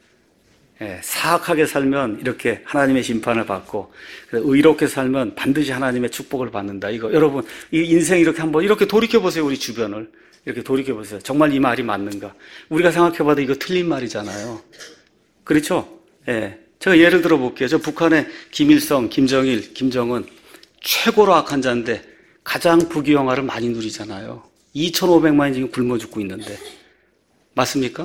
사악하게 살면 이렇게 하나님의 심판을 받고 의롭게 살면 반드시 하나님의 축복을 받는다. 이거 여러분, 이 인생 이렇게 한번 이렇게 돌이켜 보세요. 우리 주변을 이렇게 돌이켜 보세요. 정말 이 말이 맞는가? 우리가 생각해봐도 이거 틀린 말이잖아요. 그렇죠? 제가 예를 들어 볼게요. 저 북한의 김일성, 김정일, 김정은 최고로 악한 자인데 가장 부귀영화를 많이 누리잖아요. 2,500만이 지금 굶어 죽고 있는데 맞습니까?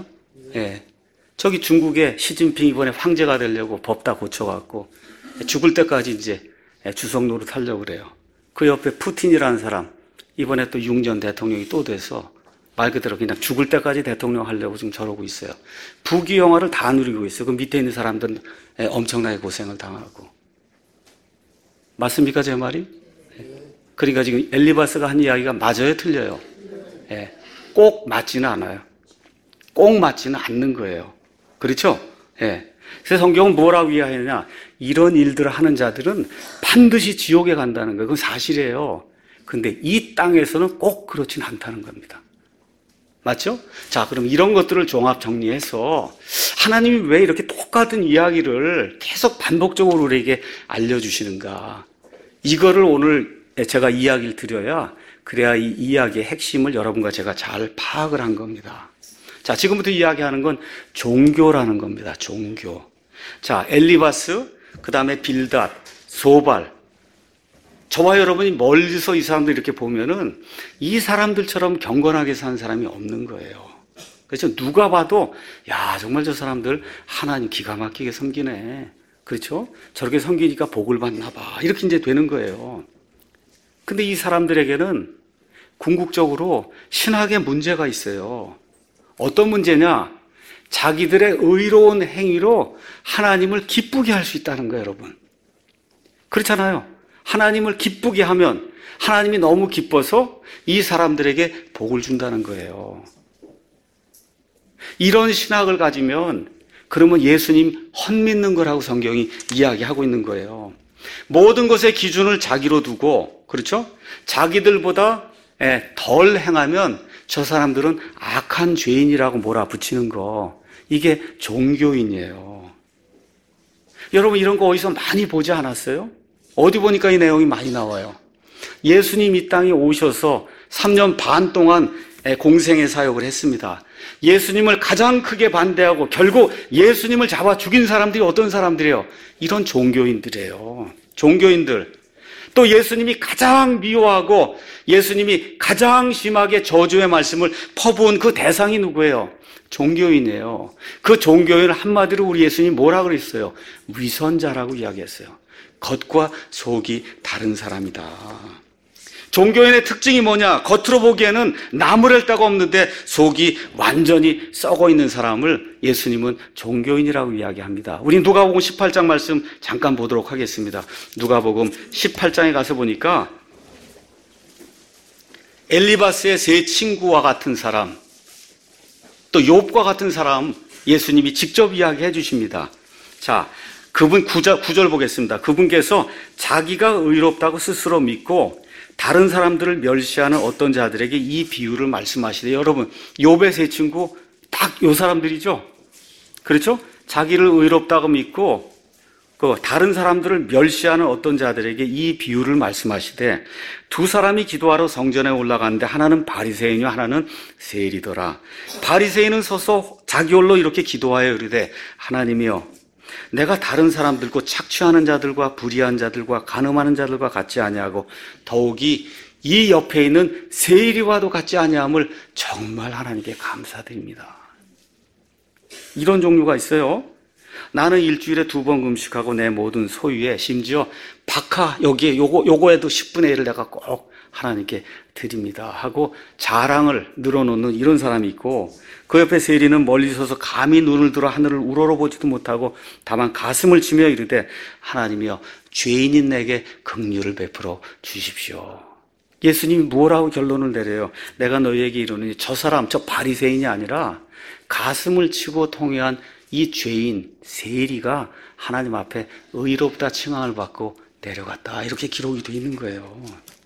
저기 중국의 시진핑 이번에 황제가 되려고 법 다 고쳐갖고 죽을 때까지 이제 주석 노릇하려고 그래요. 그 옆에 푸틴이라는 사람 이번에 또 6년 대통령이 또 돼서 말 그대로 그냥 죽을 때까지 대통령 하려고 지금 저러고 있어요. 부귀영화를 다 누리고 있어요. 그 밑에 있는 사람들은 엄청나게 고생을 당하고. 맞습니까, 제 말이? 그러니까 지금 엘리바스가 한 이야기가 맞아요, 틀려요? 꼭 맞지는 않아요. 꼭 맞지는 않는 거예요. 그렇죠? 그래서 성경은 뭐라고 이야기하느냐? 이런 일들을 하는 자들은 반드시 지옥에 간다는 거예요. 그건 사실이에요. 근데 이 땅에서는 꼭 그렇진 않다는 겁니다. 맞죠? 자, 그럼 이런 것들을 종합 정리해서 하나님이 왜 이렇게 똑같은 이야기를 계속 반복적으로 우리에게 알려주시는가? 이거를 오늘 제가 이야기를 드려야 그래야 이 이야기의 핵심을 여러분과 제가 잘 파악을 한 겁니다. 자, 지금부터 이야기하는 건 종교라는 겁니다. 종교. 자, 엘리바스, 그 다음에 빌닷, 소발. 저와 여러분이 멀리서 이 사람들 이렇게 보면은 이 사람들처럼 경건하게 사는 사람이 없는 거예요. 그래서 누가 봐도 야, 정말 저 사람들 하나님 기가 막히게 섬기네. 그렇죠? 저렇게 섬기니까 복을 받나 봐. 이렇게 이제 되는 거예요. 근데 이 사람들에게는 궁극적으로 신학에 문제가 있어요. 어떤 문제냐? 자기들의 의로운 행위로 하나님을 기쁘게 할 수 있다는 거예요, 여러분. 그렇잖아요. 하나님을 기쁘게 하면 하나님이 너무 기뻐서 이 사람들에게 복을 준다는 거예요. 이런 신학을 가지면 그러면 예수님 헛믿는 거라고 성경이 이야기하고 있는 거예요. 모든 것의 기준을 자기로 두고, 그렇죠? 자기들보다 덜 행하면 저 사람들은 악한 죄인이라고 몰아붙이는 거, 이게 종교인이에요. 여러분 이런 거 어디서 많이 보지 않았어요? 어디 보니까 이 내용이 많이 나와요. 예수님 이 땅에 오셔서 3년 반 동안 공생의 사역을 했습니다. 예수님을 가장 크게 반대하고 결국 예수님을 잡아 죽인 사람들이 어떤 사람들이에요? 이런 종교인들이에요. 종교인들, 또 예수님이 가장 미워하고 예수님이 가장 심하게 저주의 말씀을 퍼부은 그 대상이 누구예요? 종교인이에요. 그 종교인을 한마디로 우리 예수님이 뭐라 그랬어요? 위선자라고 이야기했어요. 겉과 속이 다른 사람이다. 종교인의 특징이 뭐냐? 겉으로 보기에는 나무랄 데가 없는데 속이 완전히 썩어 있는 사람을 예수님은 종교인이라고 이야기합니다. 우리 누가복음 18장 말씀 잠깐 보도록 하겠습니다. 누가복음 18장에 가서 보니까 엘리바스의 세 친구와 같은 사람, 또 욥과 같은 사람 예수님이 직접 이야기해 주십니다. 자, 그분 9절 보겠습니다. 그분께서 자기가 의롭다고 스스로 믿고 다른 사람들을 멸시하는 어떤 자들에게 이 비유를 말씀하시되, 여러분 욥의 세 친구 딱 요 사람들이죠. 그렇죠? 자기를 의롭다고 믿고 다른 사람들을 멸시하는 어떤 자들에게 이 비유를 말씀하시되, 두 사람이 기도하러 성전에 올라가는데 하나는 바리새인이요 하나는 세리더라. 바리새인은 서서 자기 홀로 이렇게 기도하여 이르되, 하나님이여, 내가 다른 사람들과 착취하는 자들과 불의한 자들과 간음하는 자들과 같지 아니하고 더욱이 이 옆에 있는 세리와도 같지 아니함을 정말 하나님께 감사드립니다. 이런 종류가 있어요. 나는 일주일에 2번 금식하고 내 모든 소유에 심지어 박하 여기에 요거에도 10분의 1을 내가 꼭 하나님께 드립니다 하고 자랑을 늘어놓는 이런 사람이 있고, 그 옆에 세리는 멀리 서서 감히 눈을 들어 하늘을 우러러보지도 못하고 다만 가슴을 치며 이르되, 하나님이여, 죄인인 내게 긍휼을 베풀어 주십시오. 예수님이 뭐라고 결론을 내려요? 내가 너희에게 이르노니 저 사람, 저 바리새인이 아니라 가슴을 치고 통회한 이 죄인 세리가 하나님 앞에 의롭다 칭함을 받고 내려갔다, 이렇게 기록이 되어 있는 거예요.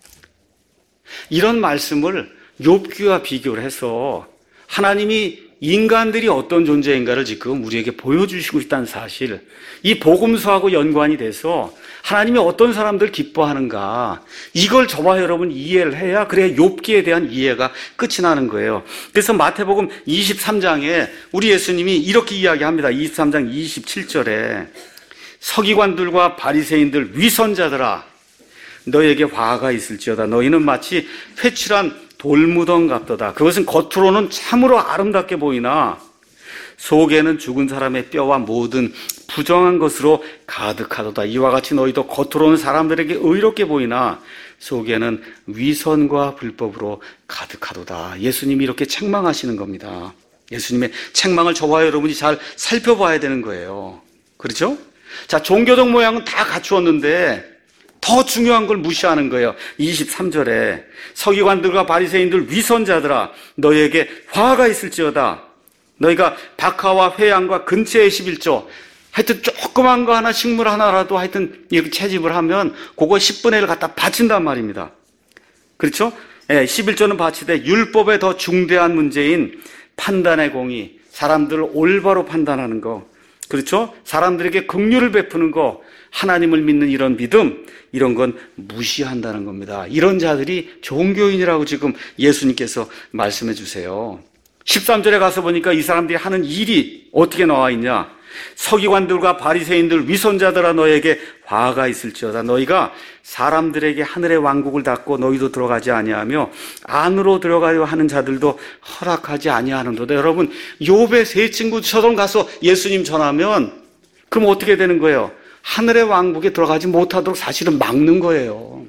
이런 말씀을 욥기와 비교를 해서 하나님이 인간들이 어떤 존재인가를 지금 우리에게 보여주시고 있다는 사실, 이 복음서하고 연관이 돼서 하나님이 어떤 사람들 기뻐하는가, 이걸 저와 여러분 이해를 해야 그래야 욥기에 대한 이해가 끝이 나는 거예요. 그래서 마태복음 23장에 우리 예수님이 이렇게 이야기합니다. 23장 27절에 서기관들과 바리새인들 위선자들아, 너희에게 화가 있을지어다. 너희는 마치 회칠한 돌무덤 같도다. 그것은 겉으로는 참으로 아름답게 보이나 속에는 죽은 사람의 뼈와 모든 부정한 것으로 가득하도다. 이와 같이 너희도 겉으로는 사람들에게 의롭게 보이나 속에는 위선과 불법으로 가득하도다. 예수님이 이렇게 책망하시는 겁니다. 예수님의 책망을 저와 여러분이 잘 살펴봐야 되는 거예요. 그렇죠? 자, 종교적 모양은 다 갖추었는데 더 중요한 걸 무시하는 거예요. 23절에 서기관들과 바리새인들 위선자들아, 너희에게 화가 있을지어다. 너희가 박하와 회양과 근처의 11조, 하여튼 조그만 거 하나, 식물 하나라도 하여튼 이렇게 채집을 하면 그거 10분의 1을 갖다 바친단 말입니다. 그렇죠? 11조는 바치되 율법에 더 중대한 문제인 판단의 공의, 사람들을 올바로 판단하는 거, 그렇죠? 사람들에게 긍휼을 베푸는 거, 하나님을 믿는 이런 믿음, 이런 건 무시한다는 겁니다. 이런 자들이 종교인이라고 지금 예수님께서 말씀해 주세요. 13절에 가서 보니까 이 사람들이 하는 일이 어떻게 나와 있냐? 서기관들과 바리새인들 위선자들아, 너에게 화가 있을지어다. 너희가 사람들에게 하늘의 왕국을 닫고 너희도 들어가지 아니하며 안으로 들어가려 하는 자들도 허락하지 아니하는도다. 여러분, 욥의 세 친구처럼 가서 예수님 전하면 그럼 어떻게 되는 거예요? 하늘의 왕국에 들어가지 못하도록 사실은 막는 거예요.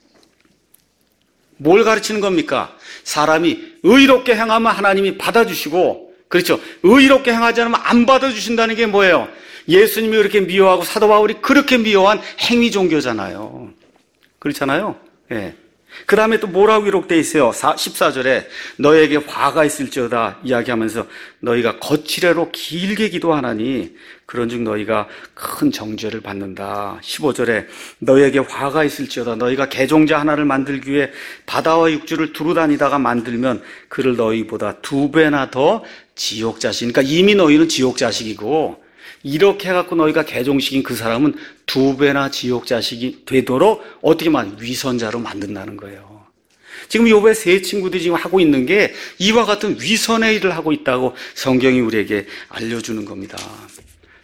뭘 가르치는 겁니까? 사람이 의롭게 행하면 하나님이 받아주시고, 그렇죠? 의롭게 행하지 않으면 안 받아주신다는 게 뭐예요? 예수님이 그렇게 미워하고 사도 바울이 그렇게 미워한 행위 종교잖아요. 그렇잖아요? 예. 그 다음에 또 뭐라고 기록되어 있어요? 14절에 너에게 화가 있을지어다 이야기하면서 너희가 거칠애로 길게 기도하나니 그런즉 너희가 큰 정죄를 받는다. 15절에 너희에게 화가 있을지어다. 너희가 개종자 하나를 만들기 위해 바다와 육지를 두루 다니다가 만들면 그를 너희보다 2배나 더 지옥 자식, 그러니까 이미 너희는 지옥 자식이고 이렇게 해갖고 너희가 개종시킨 그 사람은 2배나 지옥 자식이 되도록 어떻게 위선자로 만든다는 거예요. 지금 욥의 세 친구들이 지금 하고 있는 게 이와 같은 위선의 일을 하고 있다고 성경이 우리에게 알려주는 겁니다.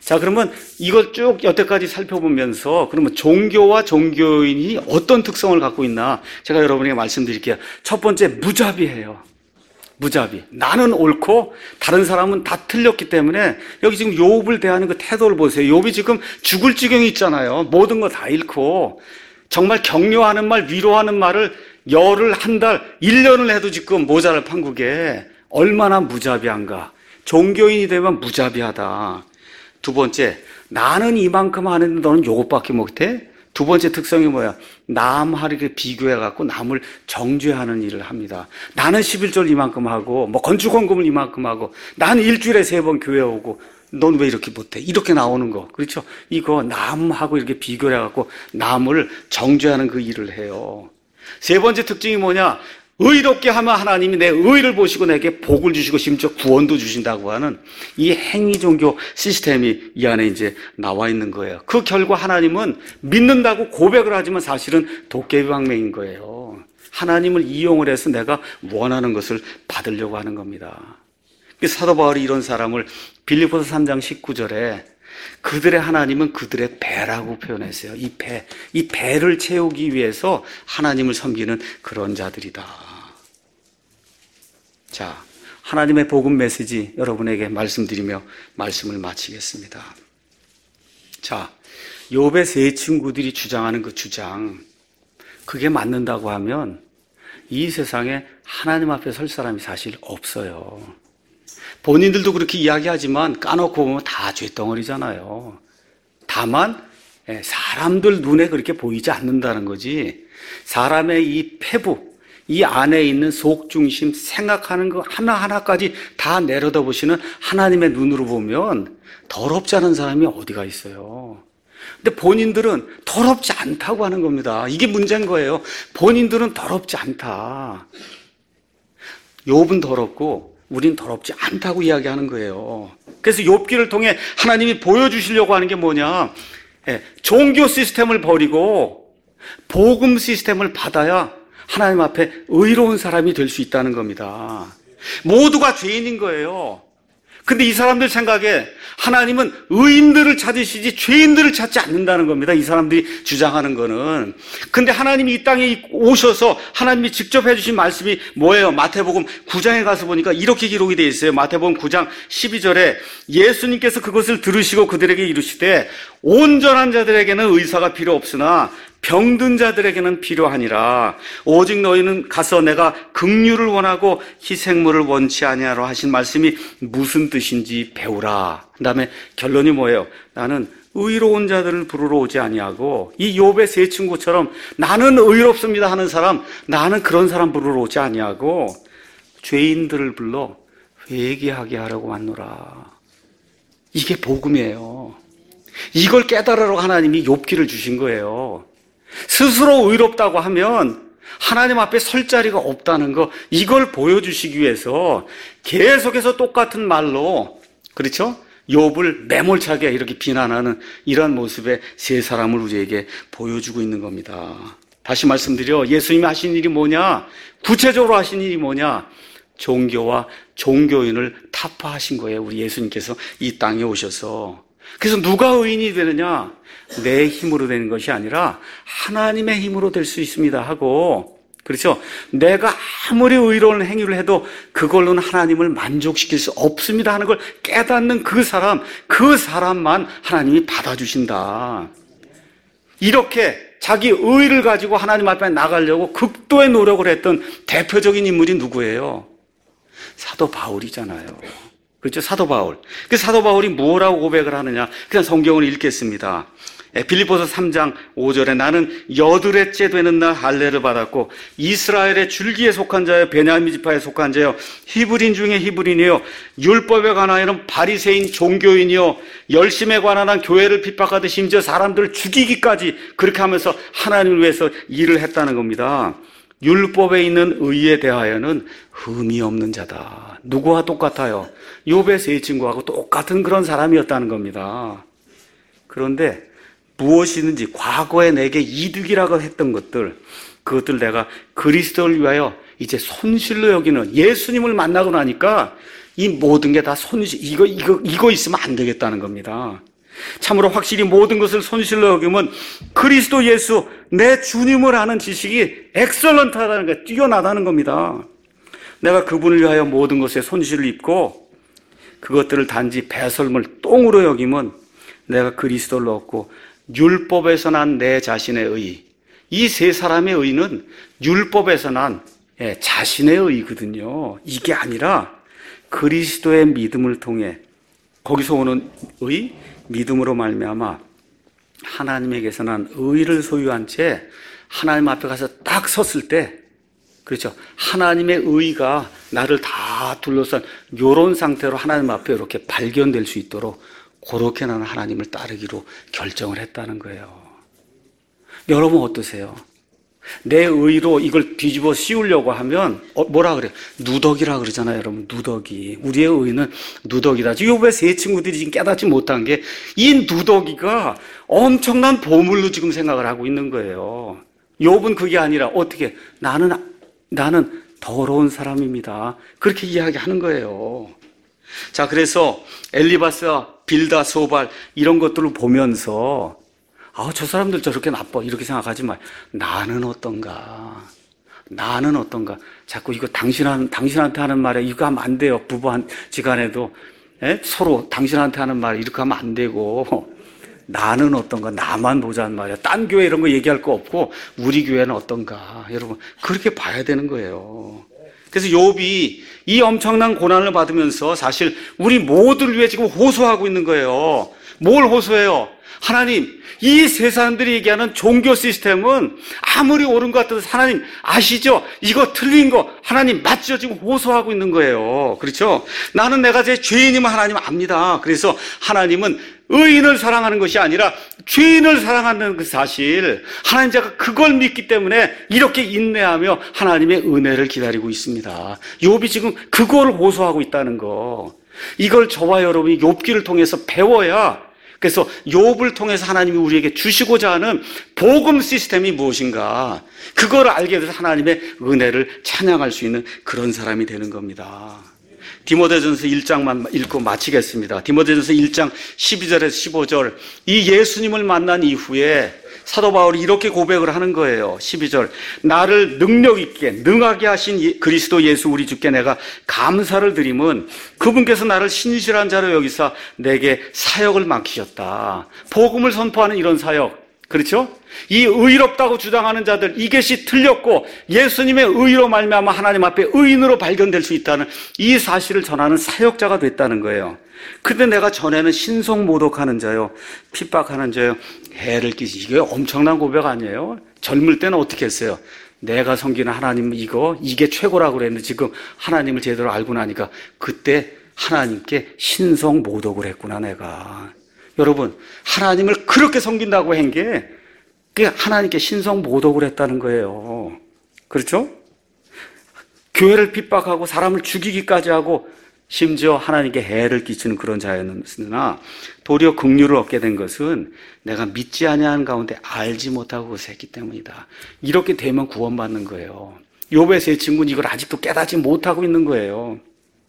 자, 그러면 이걸 쭉 여태까지 살펴보면서 그러면 종교와 종교인이 어떤 특성을 갖고 있나 제가 여러분에게 말씀드릴게요. 첫 번째, 무자비해요. 무자비. 나는 옳고 다른 사람은 다 틀렸기 때문에 여기 지금 욥을 대하는 그 태도를 보세요. 욥이 지금 죽을 지경이 있잖아요. 모든 거 다 잃고 정말 격려하는 말, 위로하는 말을 열흘, 한 달, 1년을 해도 지금 모자랄 판국에 얼마나 무자비한가. 종교인이 되면 무자비하다. 두 번째, 나는 이만큼 하는데 너는 요것밖에 못해? 두 번째 특성이 뭐야? 남하게 비교해갖고 남을 정죄하는 일을 합니다. 나는 11절 이만큼 하고, 건축헌금을 이만큼 하고, 나는 일주일에 3번 교회 오고, 넌 왜 이렇게 못해? 이렇게 나오는 거. 그렇죠? 이거 남하고 이렇게 비교를 해갖고 남을 정죄하는 그 일을 해요. 세 번째 특징이 뭐냐? 의롭게 하면 하나님이 내 의를 보시고 내게 복을 주시고 심지어 구원도 주신다고 하는 이 행위 종교 시스템이 이 안에 이제 나와 있는 거예요. 그 결과 하나님은 믿는다고 고백을 하지만 사실은 도깨비 방맹인 거예요. 하나님을 이용을 해서 내가 원하는 것을 받으려고 하는 겁니다. 사도 바울이 이런 사람을 빌립보서 3장 19절에 그들의 하나님은 그들의 배라고 표현했어요. 이 배를 채우기 위해서 하나님을 섬기는 그런 자들이다. 자, 하나님의 복음 메시지 여러분에게 말씀드리며 말씀을 마치겠습니다. 자, 욥의 세 친구들이 주장하는 그 주장, 그게 맞는다고 하면 이 세상에 하나님 앞에 설 사람이 사실 없어요. 본인들도 그렇게 이야기하지만 까놓고 보면 다 죄덩어리잖아요. 다만 사람들 눈에 그렇게 보이지 않는다는 거지. 사람의 이 패부, 이 안에 있는 속중심, 생각하는 거 하나하나까지 다 내려다보시는 하나님의 눈으로 보면 더럽지 않은 사람이 어디가 있어요. 근데 본인들은 더럽지 않다고 하는 겁니다. 이게 문제인 거예요. 본인들은 더럽지 않다. 욥은 더럽고 우린 더럽지 않다고 이야기하는 거예요. 그래서 욥기를 통해 하나님이 보여주시려고 하는 게 뭐냐? 종교 시스템을 버리고 복음 시스템을 받아야 하나님 앞에 의로운 사람이 될 수 있다는 겁니다. 모두가 죄인인 거예요. 근데 이 사람들 생각에 하나님은 의인들을 찾으시지 죄인들을 찾지 않는다는 겁니다. 이 사람들이 주장하는 거는. 근데 하나님이 이 땅에 오셔서 하나님이 직접 해주신 말씀이 뭐예요? 마태복음 9장에 가서 보니까 이렇게 기록이 되어 있어요. 마태복음 9장 12절에 예수님께서 그것을 들으시고 그들에게 이르시되 온전한 자들에게는 의사가 필요 없으나 병든 자들에게는 필요하니라. 오직 너희는 가서 내가 긍휼을 원하고 희생물을 원치 아니하라 하신 말씀이 무슨 뜻인지 배우라. 그다음에 결론이 뭐예요? 나는 의로운 자들을 부르러 오지 아니하고 이 욥의 세 친구처럼 나는 의롭습니다 하는 사람, 나는 그런 사람 부르러 오지 아니하고 죄인들을 불러 회개하게 하려고 왔노라. 이게 복음이에요. 이걸 깨달으라고 하나님이 욥기를 주신 거예요. 스스로 의롭다고 하면 하나님 앞에 설 자리가 없다는 거, 이걸 보여주시기 위해서 계속해서 똑같은 말로, 그렇죠? 욥을 매몰차게 이렇게 비난하는 이러한 모습의 세 사람을 우리에게 보여주고 있는 겁니다. 다시 말씀드려, 예수님이 하신 일이 뭐냐? 구체적으로 하신 일이 뭐냐? 종교와 종교인을 타파하신 거예요. 우리 예수님께서 이 땅에 오셔서. 그래서 누가 의인이 되느냐? 내 힘으로 되는 것이 아니라 하나님의 힘으로 될 수 있습니다 하고, 그렇죠? 내가 아무리 의로운 행위를 해도 그걸로는 하나님을 만족시킬 수 없습니다 하는 걸 깨닫는 그 사람만 하나님이 받아주신다. 이렇게 자기 의를 가지고 하나님 앞에 나가려고 극도의 노력을 했던 대표적인 인물이 누구예요? 사도 바울이잖아요. 그렇죠? 사도 바울. 그 사도 바울이 뭐라고 고백을 하느냐? 그냥 성경을 읽겠습니다. 빌립보서 3장 5절에 나는 여드렛째 되는 날 할례를 받았고 이스라엘의 줄기에 속한 자여 베냐민 지파에 속한 자여 히브리인 중에 히브리인이요 율법에 관하여는 바리새인 종교인이요 열심에 관한 한 교회를 핍박하듯 심지어 사람들을 죽이기까지 그렇게 하면서 하나님을 위해서 일을 했다는 겁니다. 율법에 있는 의에 대하여는 흠이 없는 자다. 누구와 똑같아요? 욥의 세 친구하고 똑같은 그런 사람이었다는 겁니다. 그런데 무엇이든지 과거에 내게 이득이라고 했던 그것들 내가 그리스도를 위하여 이제 손실로 여기는 예수님을 만나고 나니까 이 모든 게 다 손실, 이거 있으면 안 되겠다는 겁니다. 참으로 확실히 모든 것을 손실로 여기면 그리스도 예수 내 주님을 아는 지식이 엑설런트하다는 게 뛰어나다는 겁니다. 내가 그분을 위하여 모든 것에 손실을 입고 그것들을 단지 배설물 똥으로 여기면 내가 그리스도를 얻고 율법에서 난 내 자신의 의, 이 세 사람의 의는 율법에서 난 자신의 의거든요. 이게 아니라 그리스도의 믿음을 통해 거기서 오는 의, 믿음으로 말미암아 하나님에게서 난 의를 소유한 채 하나님 앞에 가서 딱 섰을 때, 그렇죠, 하나님의 의가 나를 다 둘러싼 이런 상태로 하나님 앞에 이렇게 발견될 수 있도록 그렇게 나는 하나님을 따르기로 결정을 했다는 거예요. 여러분 어떠세요? 내 의로 이걸 뒤집어 씌우려고 하면 뭐라 그래요? 누더기라 그러잖아요, 여러분. 누더기. 우리의 의는 누더기다. 욥의 세 친구들이 지금 깨닫지 못한 게 이 누더기가 엄청난 보물로 지금 생각을 하고 있는 거예요. 욥은 그게 아니라 어떻게 나는 더러운 사람입니다. 그렇게 이야기하는 거예요. 자, 그래서 엘리바스와 빌다, 소발 이런 것들을 보면서 저 사람들 저렇게 나빠 이렇게 생각하지 마. 나는 어떤가? 자꾸 이거 당신한테 하는 말에 이거 하면 안 돼요. 부부지간에도 서로 당신한테 하는 말 이렇게 하면 안 되고, 나는 어떤가? 나만 보자는 말이야. 딴 교회 이런 거 얘기할 거 없고 우리 교회는 어떤가? 여러분 그렇게 봐야 되는 거예요. 그래서 욥이 이 엄청난 고난을 받으면서 사실 우리 모두를 위해 지금 호소하고 있는 거예요. 뭘 호소해요? 하나님, 이 세 사람들이 얘기하는 종교 시스템은 아무리 옳은 것 같아도 하나님 아시죠? 이거 틀린 거 하나님 맞죠? 지금 호소하고 있는 거예요. 그렇죠? 나는 내가 제 죄인임을 하나님 압니다. 그래서 하나님은 의인을 사랑하는 것이 아니라 죄인을 사랑하는 그 사실, 하나님 제가 그걸 믿기 때문에 이렇게 인내하며 하나님의 은혜를 기다리고 있습니다. 욥이 지금 그걸 호소하고 있다는 거, 이걸 저와 여러분이 욥기를 통해서 배워야, 그래서 욥을 통해서 하나님이 우리에게 주시고자 하는 복음 시스템이 무엇인가, 그걸 알게 돼서 하나님의 은혜를 찬양할 수 있는 그런 사람이 되는 겁니다. 디모데전서 1장만 읽고 마치겠습니다. 디모데전서 1장 12절에서 15절, 이 예수님을 만난 이후에 사도 바울이 이렇게 고백을 하는 거예요. 12절, 나를 능력 있게 능하게 하신 그리스도 예수 우리 주께 내가 감사를 드림은 그분께서 나를 신실한 자로 여기사 내게 사역을 맡기셨다. 복음을 선포하는 이런 사역, 그렇죠? 이 의롭다고 주장하는 자들, 이것이 틀렸고 예수님의 의로 말미암아 하나님 앞에 의인으로 발견될 수 있다는 이 사실을 전하는 사역자가 됐다는 거예요. 근데 내가 전에는 신성모독하는 자요, 핍박하는 자요, 해를 끼치, 이게 엄청난 고백 아니에요? 젊을 때는 어떻게 했어요? 내가 섬기는 하나님 이게 최고라고 그랬는데 지금 하나님을 제대로 알고 나니까 그때 하나님께 신성모독을 했구나 내가. 여러분, 하나님을 그렇게 섬긴다고 한 게 그게 하나님께 신성모독을 했다는 거예요. 그렇죠? 교회를 핍박하고 사람을 죽이기까지 하고 심지어 하나님께 해를 끼치는 그런 자였으나 도리어 긍휼을 얻게 된 것은 내가 믿지 아니하는 가운데 알지 못하고 그것을 했기 때문이다. 이렇게 되면 구원받는 거예요. 욥의 세 친구는 이걸 아직도 깨닫지 못하고 있는 거예요.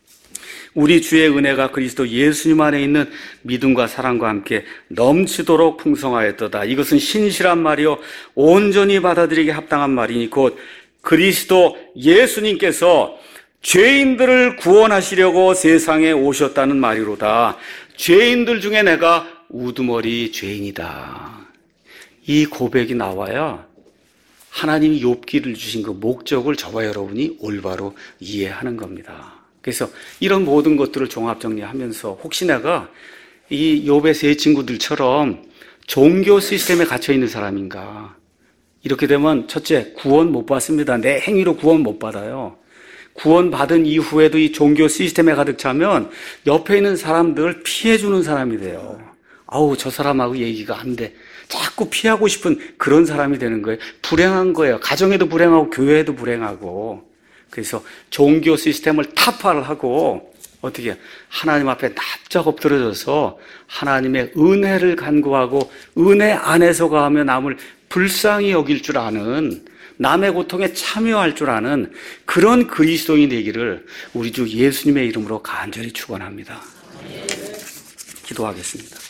우리 주의 은혜가 그리스도 예수님 안에 있는 믿음과 사랑과 함께 넘치도록 풍성하였도다. 이것은 신실한 말이요 온전히 받아들이기 합당한 말이니 곧 그리스도 예수님께서 죄인들을 구원하시려고 세상에 오셨다는 말이로다. 죄인들 중에 내가 우두머리 죄인이다. 이 고백이 나와야 하나님이 욥기를 주신 그 목적을 저와 여러분이 올바로 이해하는 겁니다. 그래서 이런 모든 것들을 종합 정리하면서 혹시 내가 이 욥의 세 친구들처럼 종교 시스템에 갇혀 있는 사람인가? 이렇게 되면 첫째, 구원 못 받습니다. 내 행위로 구원 못 받아요. 구원 받은 이후에도 이 종교 시스템에 가득 차면 옆에 있는 사람들 피해주는 사람이 돼요. 저 사람하고 얘기가 안 돼. 자꾸 피하고 싶은 그런 사람이 되는 거예요. 불행한 거예요. 가정에도 불행하고 교회에도 불행하고. 그래서 종교 시스템을 타파를 하고 어떻게 하나님 앞에 납작 엎드려져서 하나님의 은혜를 간구하고 은혜 안에서 가하며 남을 불쌍히 여길 줄 아는, 남의 고통에 참여할 줄 아는 그런 그리스도인이 되기를 우리 주 예수님의 이름으로 간절히 축원합니다. 기도하겠습니다.